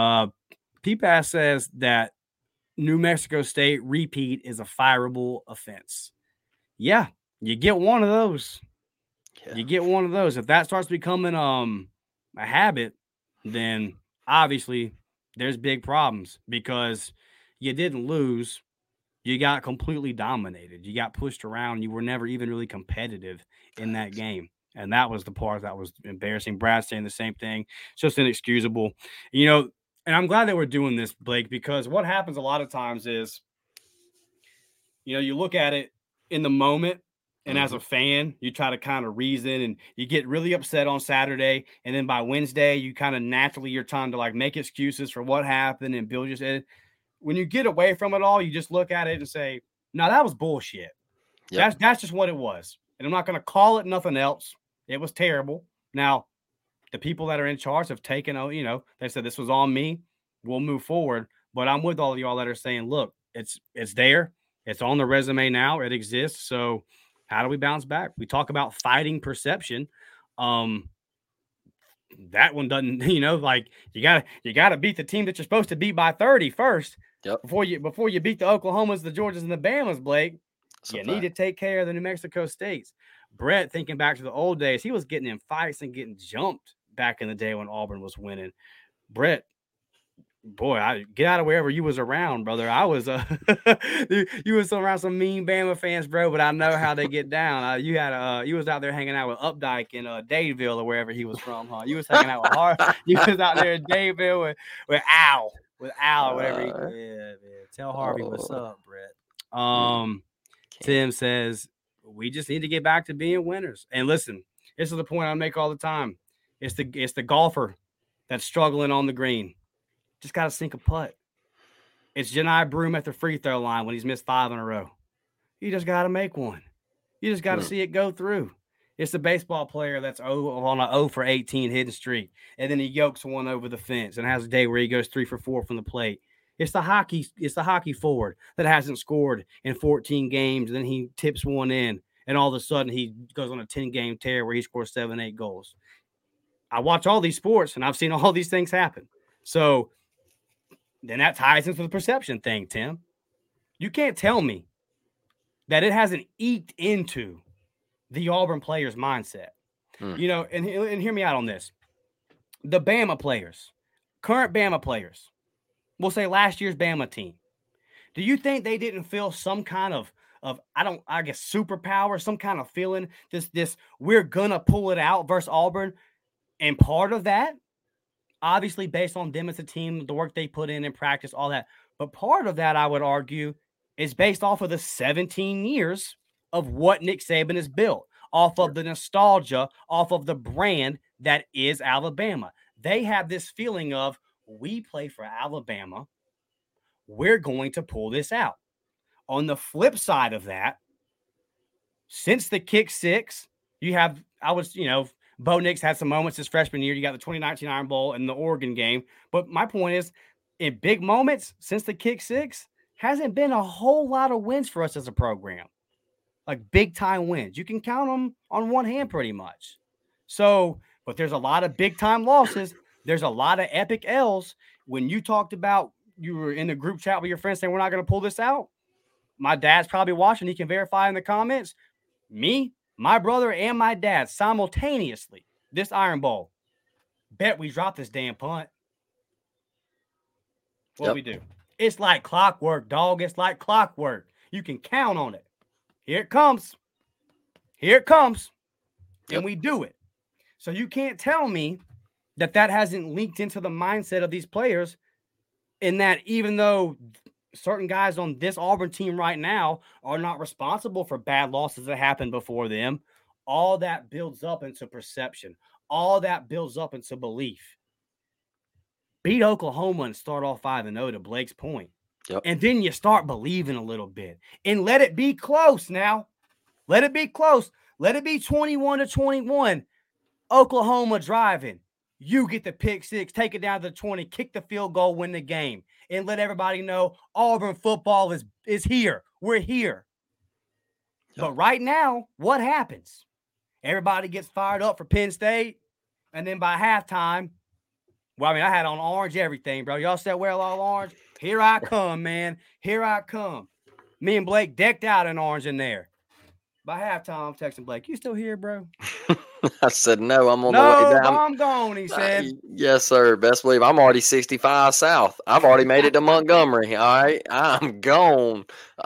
PPAS says that New Mexico State repeat is a fireable offense. Yeah, you get one of those. Yeah. You get one of those. If that starts becoming a habit, then obviously there's big problems because – you didn't lose. You got completely dominated. You got pushed around. You were never even really competitive in that game. And that was the part that was embarrassing. Brad saying the same thing. It's just inexcusable. And I'm glad that we're doing this, Blake, because what happens a lot of times is, you look at it in the moment And as a fan, you try to kind of reason and you get really upset on Saturday. And then by Wednesday, you kind of naturally, you're trying to like make excuses for what happened and build your. When you get away from it all, you just look at it and say, no, that was bullshit. Yep. That's just what it was. And I'm not going to call it nothing else. It was terrible. Now, the people that are in charge have taken, they said this was on me. We'll move forward. But I'm with all of y'all that are saying, look, it's there. It's on the resume now. It exists. So how do we bounce back? We talk about fighting perception. That one doesn't, like you gotta beat the team that you're supposed to beat by 30 first. Yep. Before you beat the Oklahomas, the Georgias, and the Bamas, Blake. Need to take care of the New Mexico States. Brett, thinking back to the old days, he was getting in fights and getting jumped back in the day when Auburn was winning. Brett, boy, get out of wherever you was around, brother. I was you was around some mean Bama fans, bro, but I know how they get down. You was out there hanging out with Updike in Dadeville or wherever he was from, huh? You was hanging out with you was out there in Dadeville with Al. With Al, whatever. Man. Tell Harvey what's up, Brett. Tim says we just need to get back to being winners. And listen, this is the point I make all the time. It's the golfer that's struggling on the green. Just got to sink a putt. It's Janai Broom at the free throw line when he's missed 5 in a row. You just got to make one. You just got to see it go through. It's the baseball player that's on an 0 for 18 hitting streak, and then he yokes one over the fence and has a day where he goes 3 for 4 from the plate. It's the hockey forward that hasn't scored in 14 games, and then he tips one in, and all of a sudden he goes on a 10-game tear where he scores 7-8 goals. I watch all these sports, and I've seen all these things happen. So then that ties into the perception thing, Tim. You can't tell me that it hasn't eked into the Auburn players' mindset. And hear me out on this. The Bama players, current Bama players, we'll say last year's Bama team. Do you think they didn't feel some kind of superpower, some kind of feeling, this we're going to pull it out versus Auburn? And part of that, obviously based on them as a team, the work they put in practice, all that. But part of that, I would argue, is based off of the 17 years of what Nick Saban has built, off of the nostalgia, off of the brand that is Alabama. They have this feeling of, we play for Alabama, we're going to pull this out. On the flip side of that, since the kick six, Bo Nix had some moments his freshman year. You got the 2019 Iron Bowl and the Oregon game. But my point is, in big moments since the kick six, hasn't been a whole lot of wins for us as a program. Like big-time wins. You can count them on one hand pretty much. So, but there's a lot of big-time losses. There's a lot of epic L's. When you talked about, you were in the group chat with your friends saying, we're not going to pull this out. My dad's probably watching. He can verify in the comments. Me, my brother, and my dad simultaneously, this Iron Bowl, bet we drop this damn punt. What we do? It's like clockwork, dog. It's like clockwork. You can count on it. Here it comes. Here it comes. And we do it. So you can't tell me that hasn't leaked into the mindset of these players, in that even though certain guys on this Auburn team right now are not responsible for bad losses that happened before them, all that builds up into perception. All that builds up into belief. Beat Oklahoma and start off 5-0 to Blake's point. Yep. And then you start believing a little bit. And let it be close now. Let it be close. Let it be 21-21. Oklahoma driving. You get the pick six, take it down to the 20, kick the field goal, win the game. And let everybody know Auburn football is here. We're here. Yep. But right now, what happens? Everybody gets fired up for Penn State. And then by halftime, I had on orange everything, bro. Y'all said wear all orange. Here I come, man. Here I come. Me and Blake decked out in orange in there. By halftime, I'm texting Blake, you still here, bro? I said, no, I'm on the way down. I'm gone, he said. Yes, sir. Best believe I'm already 65 south. I've already made it to Montgomery. All right. I'm gone.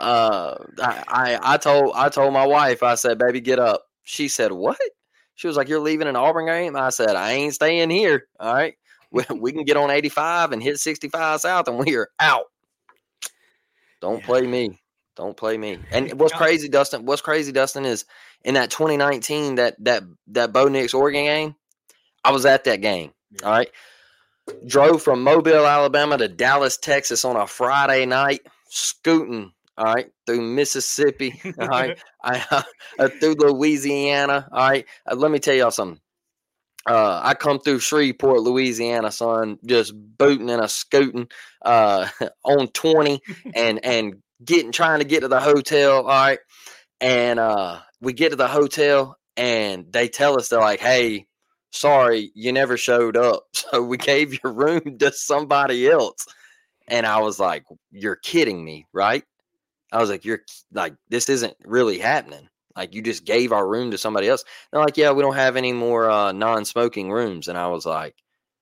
I told my wife, I said, baby, get up. She said, what? She was like, you're leaving an Auburn game? I said, I ain't staying here. All right. We can get on 85 and hit 65 south, and we are out. Don't play me. Don't play me. And what's crazy, Dustin, is in that 2019, that Bo Nix Oregon game, I was at that game. Yeah. All right. Drove from Mobile, Alabama to Dallas, Texas on a Friday night, scooting, all right, through Mississippi, all right, through Louisiana, all right. Let me tell y'all something. I come through Shreveport, Louisiana, son, just booting and a scooting on 20 and trying to get to the hotel, all right. And we get to the hotel and they tell us, they're like, hey, sorry, you never showed up. So we gave your room to somebody else. And I was like, you're kidding me, right? I was like, this isn't really happening. Like, you just gave our room to somebody else. They're like, yeah, we don't have any more non-smoking rooms. And I was like,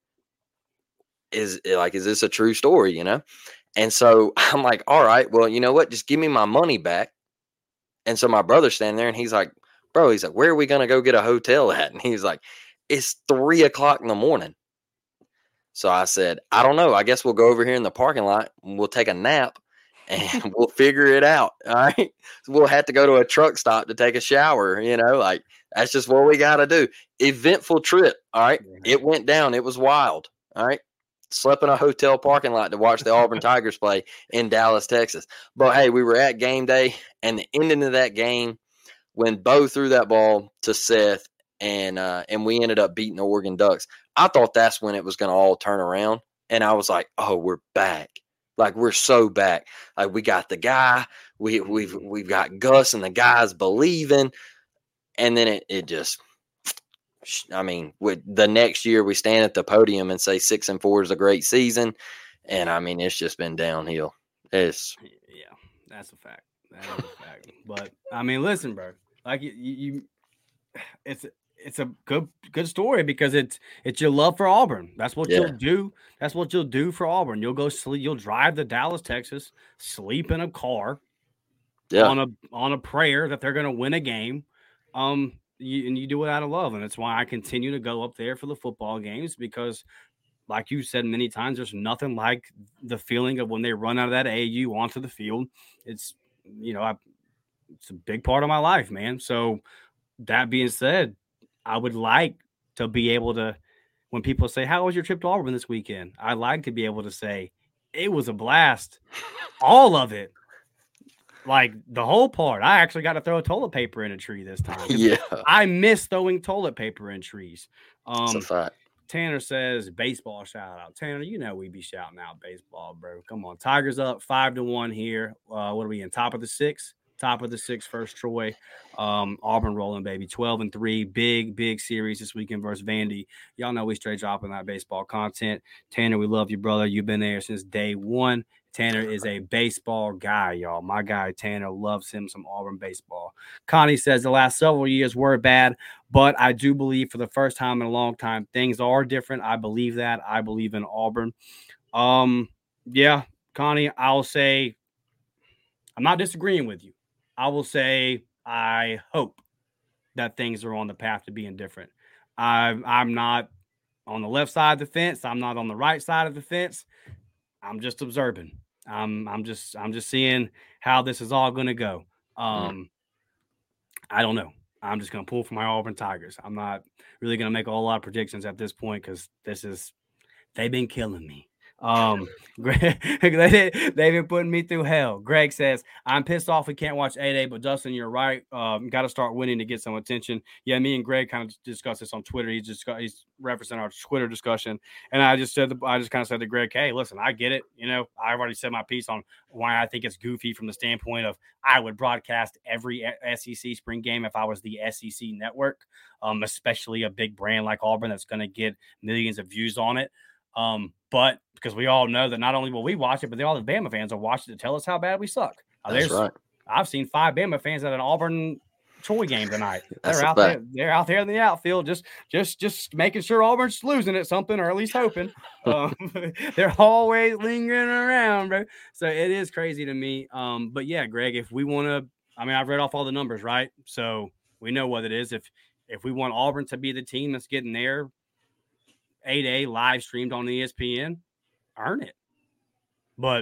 is this a true story, you know? And so I'm like, all right, well, you know what? Just give me my money back. And so my brother's standing there and he's like, where are we going to go get a hotel at? And he's like, it's 3:00 in the morning. So I said, I don't know. I guess we'll go over here in the parking lot and we'll take a nap and we'll figure it out. All right. So we'll have to go to a truck stop to take a shower. You know, like that's just what we got to do. Eventful trip. All right. It went down. It was wild. All right. Slept in a hotel parking lot to watch the Auburn Tigers play in Dallas, Texas. But hey, we were at game day, and the ending of that game when Bo threw that ball to Seth and we ended up beating the Oregon Ducks. I thought that's when it was going to all turn around. And I was like, oh, we're back. Like, we're so back. Like, we got the guy. We've got Gus and the guys believing. And then it just, I mean, with the next year we stand at the podium and say 6-4 is a great season. And I mean, it's just been downhill. Yeah, that's a fact. That is a fact. But I mean, listen, bro, like it's a good story because it's your love for Auburn. That's what you'll do. That's what you'll do for Auburn. You'll go sleep. You'll drive to Dallas, Texas, sleep in a car on a prayer that they're going to win a game. You do it out of love. And that's why I continue to go up there for the football games because, like you said many times, there's nothing like the feeling of when they run out of that AAU onto the field. It's, it's a big part of my life, man. So that being said, I would like to be able to, when people say, how was your trip to Auburn this weekend? I'd like to be able to say, it was a blast. All of it. Like the whole part. I actually got to throw toilet paper in a tree this time. Yeah. I miss throwing toilet paper in trees. That's a fact. Tanner says baseball shout out. Tanner, we be shouting out baseball, bro. Come on. Tigers up 5-1 here. What are we in? Top of the six? Top of the six, first Troy. Auburn rolling, baby. 12-3. Big series this weekend versus Vandy. Y'all know we straight dropping that baseball content. Tanner, we love you, brother. You've been there since day one. Tanner is a baseball guy, y'all. My guy, Tanner, loves him some Auburn baseball. Connie says the last several years were bad, but I do believe for the first time in a long time, things are different. I believe that. I believe in Auburn. Yeah, Connie, I'll say I'm not disagreeing with you. I will say I hope that things are on the path to being different. I'm not on the left side of the fence. I'm not on the right side of the fence. I'm just observing. I'm just seeing how this is all going to go. I don't know. I'm just going to pull for my Auburn Tigers. I'm not really going to make a whole lot of predictions at this point because they've been killing me. They've been putting me through hell. Greg says, I'm pissed off we can't watch 8A, but Dustin, you're right. Got to start winning to get some attention. Yeah, me and Greg kind of discussed this on Twitter. He's referencing our Twitter discussion. And I just kind of said to Greg, hey, listen, I get it. I've already said my piece on why I think it's goofy from the standpoint of I would broadcast every SEC spring game if I was the SEC network, especially a big brand like Auburn that's going to get millions of views on it. But because we all know that not only will we watch it, but all the Bama fans will watch it to tell us how bad we suck. That's right. I've seen 5 Bama fans at an Auburn Troy game tonight. They're out there. They're out there in the outfield, just making sure Auburn's losing at something, or at least hoping. They're always lingering around, bro. So it is crazy to me. But yeah, Greg, if we want to, I've read off all the numbers, right? So we know what it is. If we want Auburn to be the team that's getting there, 8A live streamed on ESPN, earn it. But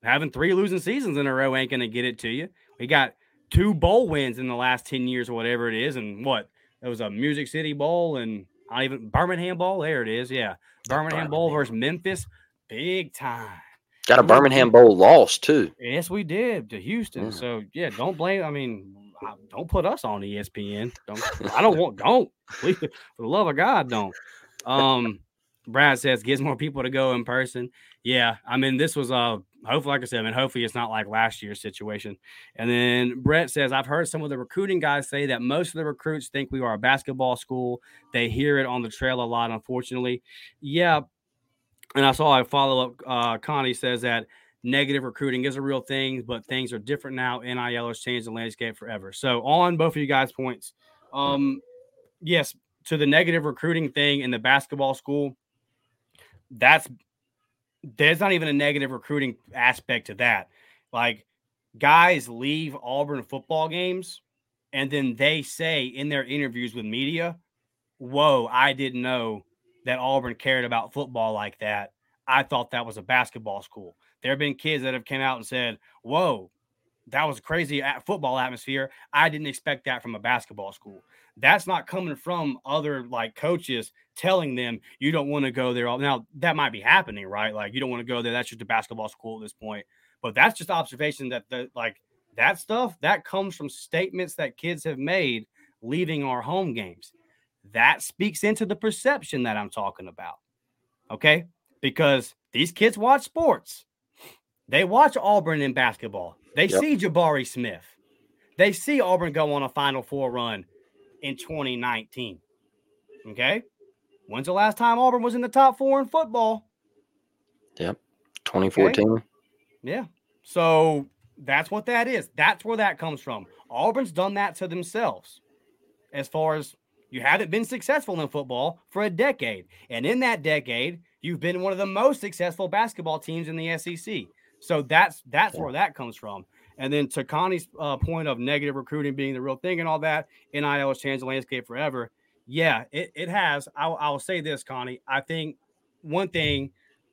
having 3 losing seasons in a row ain't going to get it to you. We got 2 bowl wins in the last 10 years or whatever it is. And what? It was a Music City Bowl and Birmingham Bowl. There it is. Yeah. Birmingham Bowl versus Memphis. Big time. Got a Birmingham Bowl loss, too. Yes, we did to Houston. So, yeah, don't blame. I mean, don't put us on ESPN. Don't. Please, for the love of God, don't. Brad says gives more people to go in person. Yeah, I mean, this was hopefully, like I said, hopefully it's not like last year's situation. And then Brett says, I've heard some of the recruiting guys say that most of the recruits think we are a basketball school. They hear it on the trail a lot, unfortunately. Yeah. And I saw a follow-up. Connie says that negative recruiting is a real thing, but things are different now. NIL has changed the landscape forever. So on both of you guys' points, yes, to the negative recruiting thing in the basketball school, there's not even a negative recruiting aspect to that. Like, guys leave Auburn football games, and then they say in their interviews with media, whoa, I didn't know that Auburn cared about football like that. I thought that was a basketball school. There have been kids that have come out and said, whoa, that was a crazy football atmosphere. I didn't expect that from a basketball school. That's not coming from other like coaches telling them you don't want to go there. Now that might be happening, right? Like you don't want to go there. That's just a basketball school at this point. But that's just observation that that stuff that comes from statements that kids have made leaving our home games. That speaks into the perception that I'm talking about. Okay? Because these kids watch sports. They watch Auburn in basketball. They see Jabari Smith. They see Auburn go on a Final Four run in 2019. Okay? When's the last time Auburn was in the top 4 in football? Yep. 2014. Okay. Yeah. So that's what that is. That's where that comes from. Auburn's done that to themselves. As far as you haven't been successful in football for a decade. And in that decade, you've been one of the most successful basketball teams in the SEC. So that's where that comes from. And then to Connie's point of negative recruiting being the real thing and all that, NIL has changed the landscape forever. Yeah, it has. I will say this, Connie. I think one thing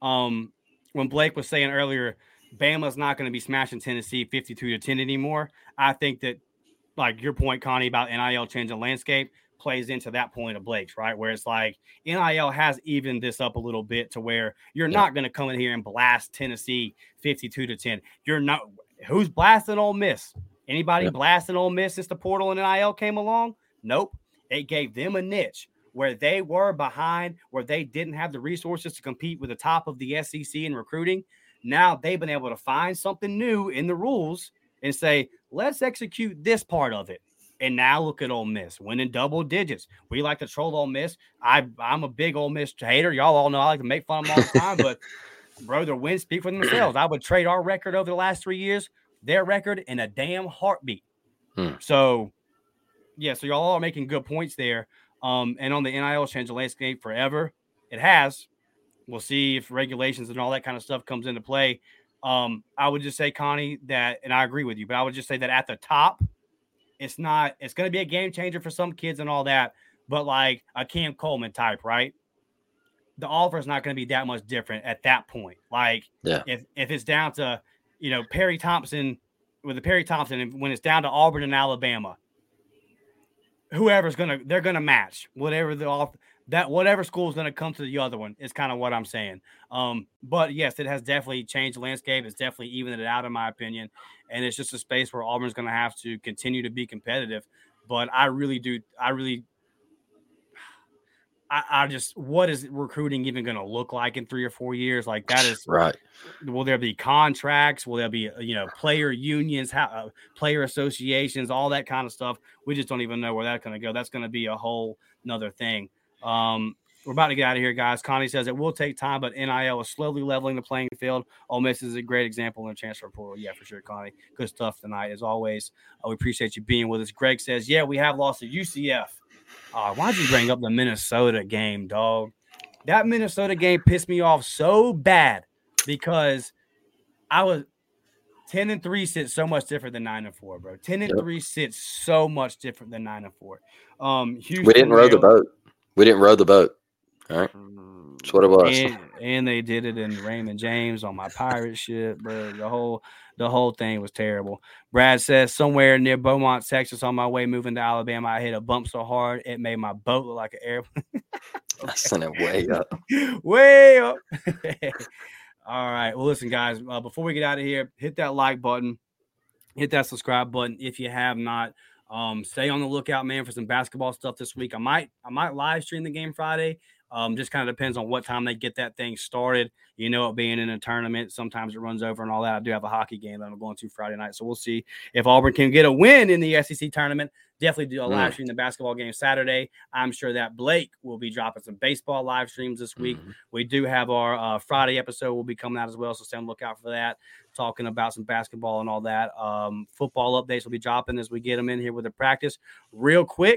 when Blake was saying earlier, Bama's not going to be smashing Tennessee 52-10 anymore. I think that, like your point, Connie, about NIL changing the landscape plays into that point of Blake's, right? Where it's like NIL has evened this up a little bit to where you're not going to come in here and blast Tennessee 52-10. You're not. Who's blasting Ole Miss? Anybody blasting Ole Miss since the portal and NIL came along? Nope. It gave them a niche where they were behind, where they didn't have the resources to compete with the top of the SEC in recruiting. Now they've been able to find something new in the rules and say, let's execute this part of it. And now look at Ole Miss winning double digits. We like to troll Ole Miss. I'm a big Ole Miss hater. Y'all all know I like to make fun of them all the time, but bro, their wins speak for themselves. I would trade our record over the last 3 years, their record, in a damn heartbeat. So, yeah, so y'all are making good points there. And on the NIL change the landscape forever, it has. We'll see if regulations and all that kind of stuff comes into play. I would just say, Connie, that, and I agree with you, but I would just say that at the top, it's going to be a game changer for some kids and all that, but like a Cam Coleman type, right? The offer is not going to be that much different at that point. Like if it's down to, Perry Thompson with the Perry Thompson, and when it's down to Auburn and Alabama, they're going to match whatever whatever school is going to come to the other one is kind of what I'm saying. But yes, it has definitely changed the landscape. It's definitely evened it out, in my opinion. And it's just a space where Auburn's going to have to continue to be competitive. But what is recruiting even going to look like in 3 or 4 years? Like that is right. Will there be contracts? Will there be, player unions, player associations, all that kind of stuff? We just don't even know where that's going to go. That's going to be a whole nother thing. We're about to get out of here, guys. Connie says it will take time, but NIL is slowly leveling the playing field. Ole Miss is a great example in the transfer portal. Yeah, for sure, Connie. Good stuff tonight, as always. We appreciate you being with us. Greg says, yeah, we have lost to UCF. Why'd you bring up the Minnesota game, dog? That Minnesota game pissed me off so bad because 10-3 sits so much different than 9-4, bro. 10-3 sits so much different than 9-4. We didn't row the boat. All right. That's what it was. And they did it in Raymond James on my pirate ship, bro. The whole thing was terrible. Brad says somewhere near Beaumont, Texas, on my way moving to Alabama, I hit a bump so hard it made my boat look like an airplane. I sent it way up. Way up. All right. Well, listen, guys, before we get out of here, hit that like button, hit that subscribe button if you have not. Stay on the lookout, man, for some basketball stuff this week. I might live stream the game Friday. Just kind of depends on what time they get that thing started. You know, it being in a tournament, sometimes it runs over and all that. I do have a hockey game that I'm going to Friday night, so we'll see if Auburn can get a win in the SEC tournament. Definitely do a live stream the basketball game Saturday. I'm sure that Blake will be dropping some baseball live streams this week. We do have our Friday episode will be coming out as well, so stay on the lookout for that, talking about some basketball and all that. Football updates will be dropping as we get them in here with the practice. Real quick,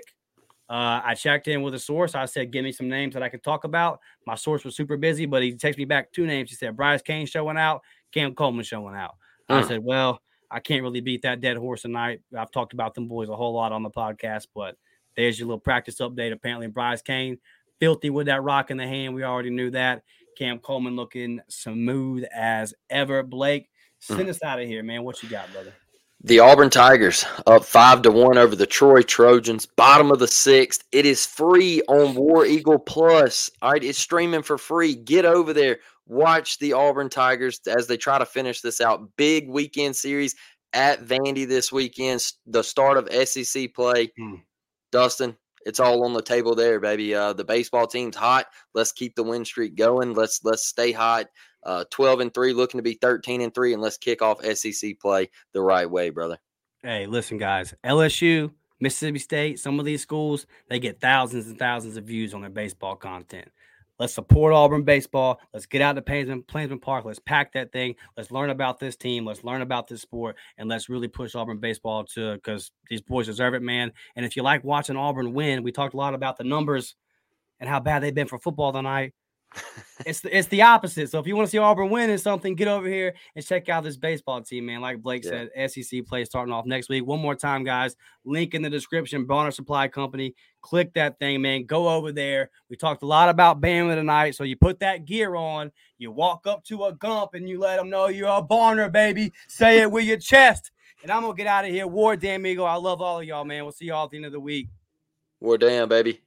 I checked in with a source. I said, give me some names that I could talk about. My source was super busy, but he texted me back 2 names. He said, Bryce Cain showing out, Cam Coleman showing out. I said, well, I can't really beat that dead horse tonight. I've talked about them boys a whole lot on the podcast, but there's your little practice update. Apparently, Bryce Cain, filthy with that rock in the hand. We already knew that. Cam Coleman looking smooth as ever. Blake, send us out of here, man. What you got, brother? The Auburn Tigers up 5-1 over the Troy Trojans, bottom of the 6th. It is free on War Eagle Plus. All right, it's streaming for free. Get over there. Watch the Auburn Tigers as they try to finish this out. Big weekend series at Vandy this weekend. The start of SEC play. Dustin, it's all on the table there, baby. The baseball team's hot. Let's keep the win streak going. Let's stay hot. 12-3, looking to be 13-3, and let's kick off SEC play the right way, brother. Hey, listen, guys. LSU, Mississippi State, some of these schools, they get thousands and thousands of views on their baseball content. Let's support Auburn baseball. Let's get out to Plainsman Park. Let's pack that thing. Let's learn about this team. Let's learn about this sport, and let's really push Auburn baseball because these boys deserve it, man. And if you like watching Auburn win, we talked a lot about the numbers and how bad they've been for football tonight. It's the opposite. So if you want to see Auburn winning something, get over here and check out this baseball team, man. Like Blake said, SEC play starting off next week. One more time, guys. Link in the description. Bonner Supply Company. Click that thing, man. Go over there. We talked a lot about Bama tonight. So you put that gear on, you walk up to a Gump, and you let them know you're a Bonner, baby. Say it with your chest. And I'm gonna get out of here. War Damn Eagle. I love all of y'all, man. We'll see y'all at the end of the week. War Damn, baby.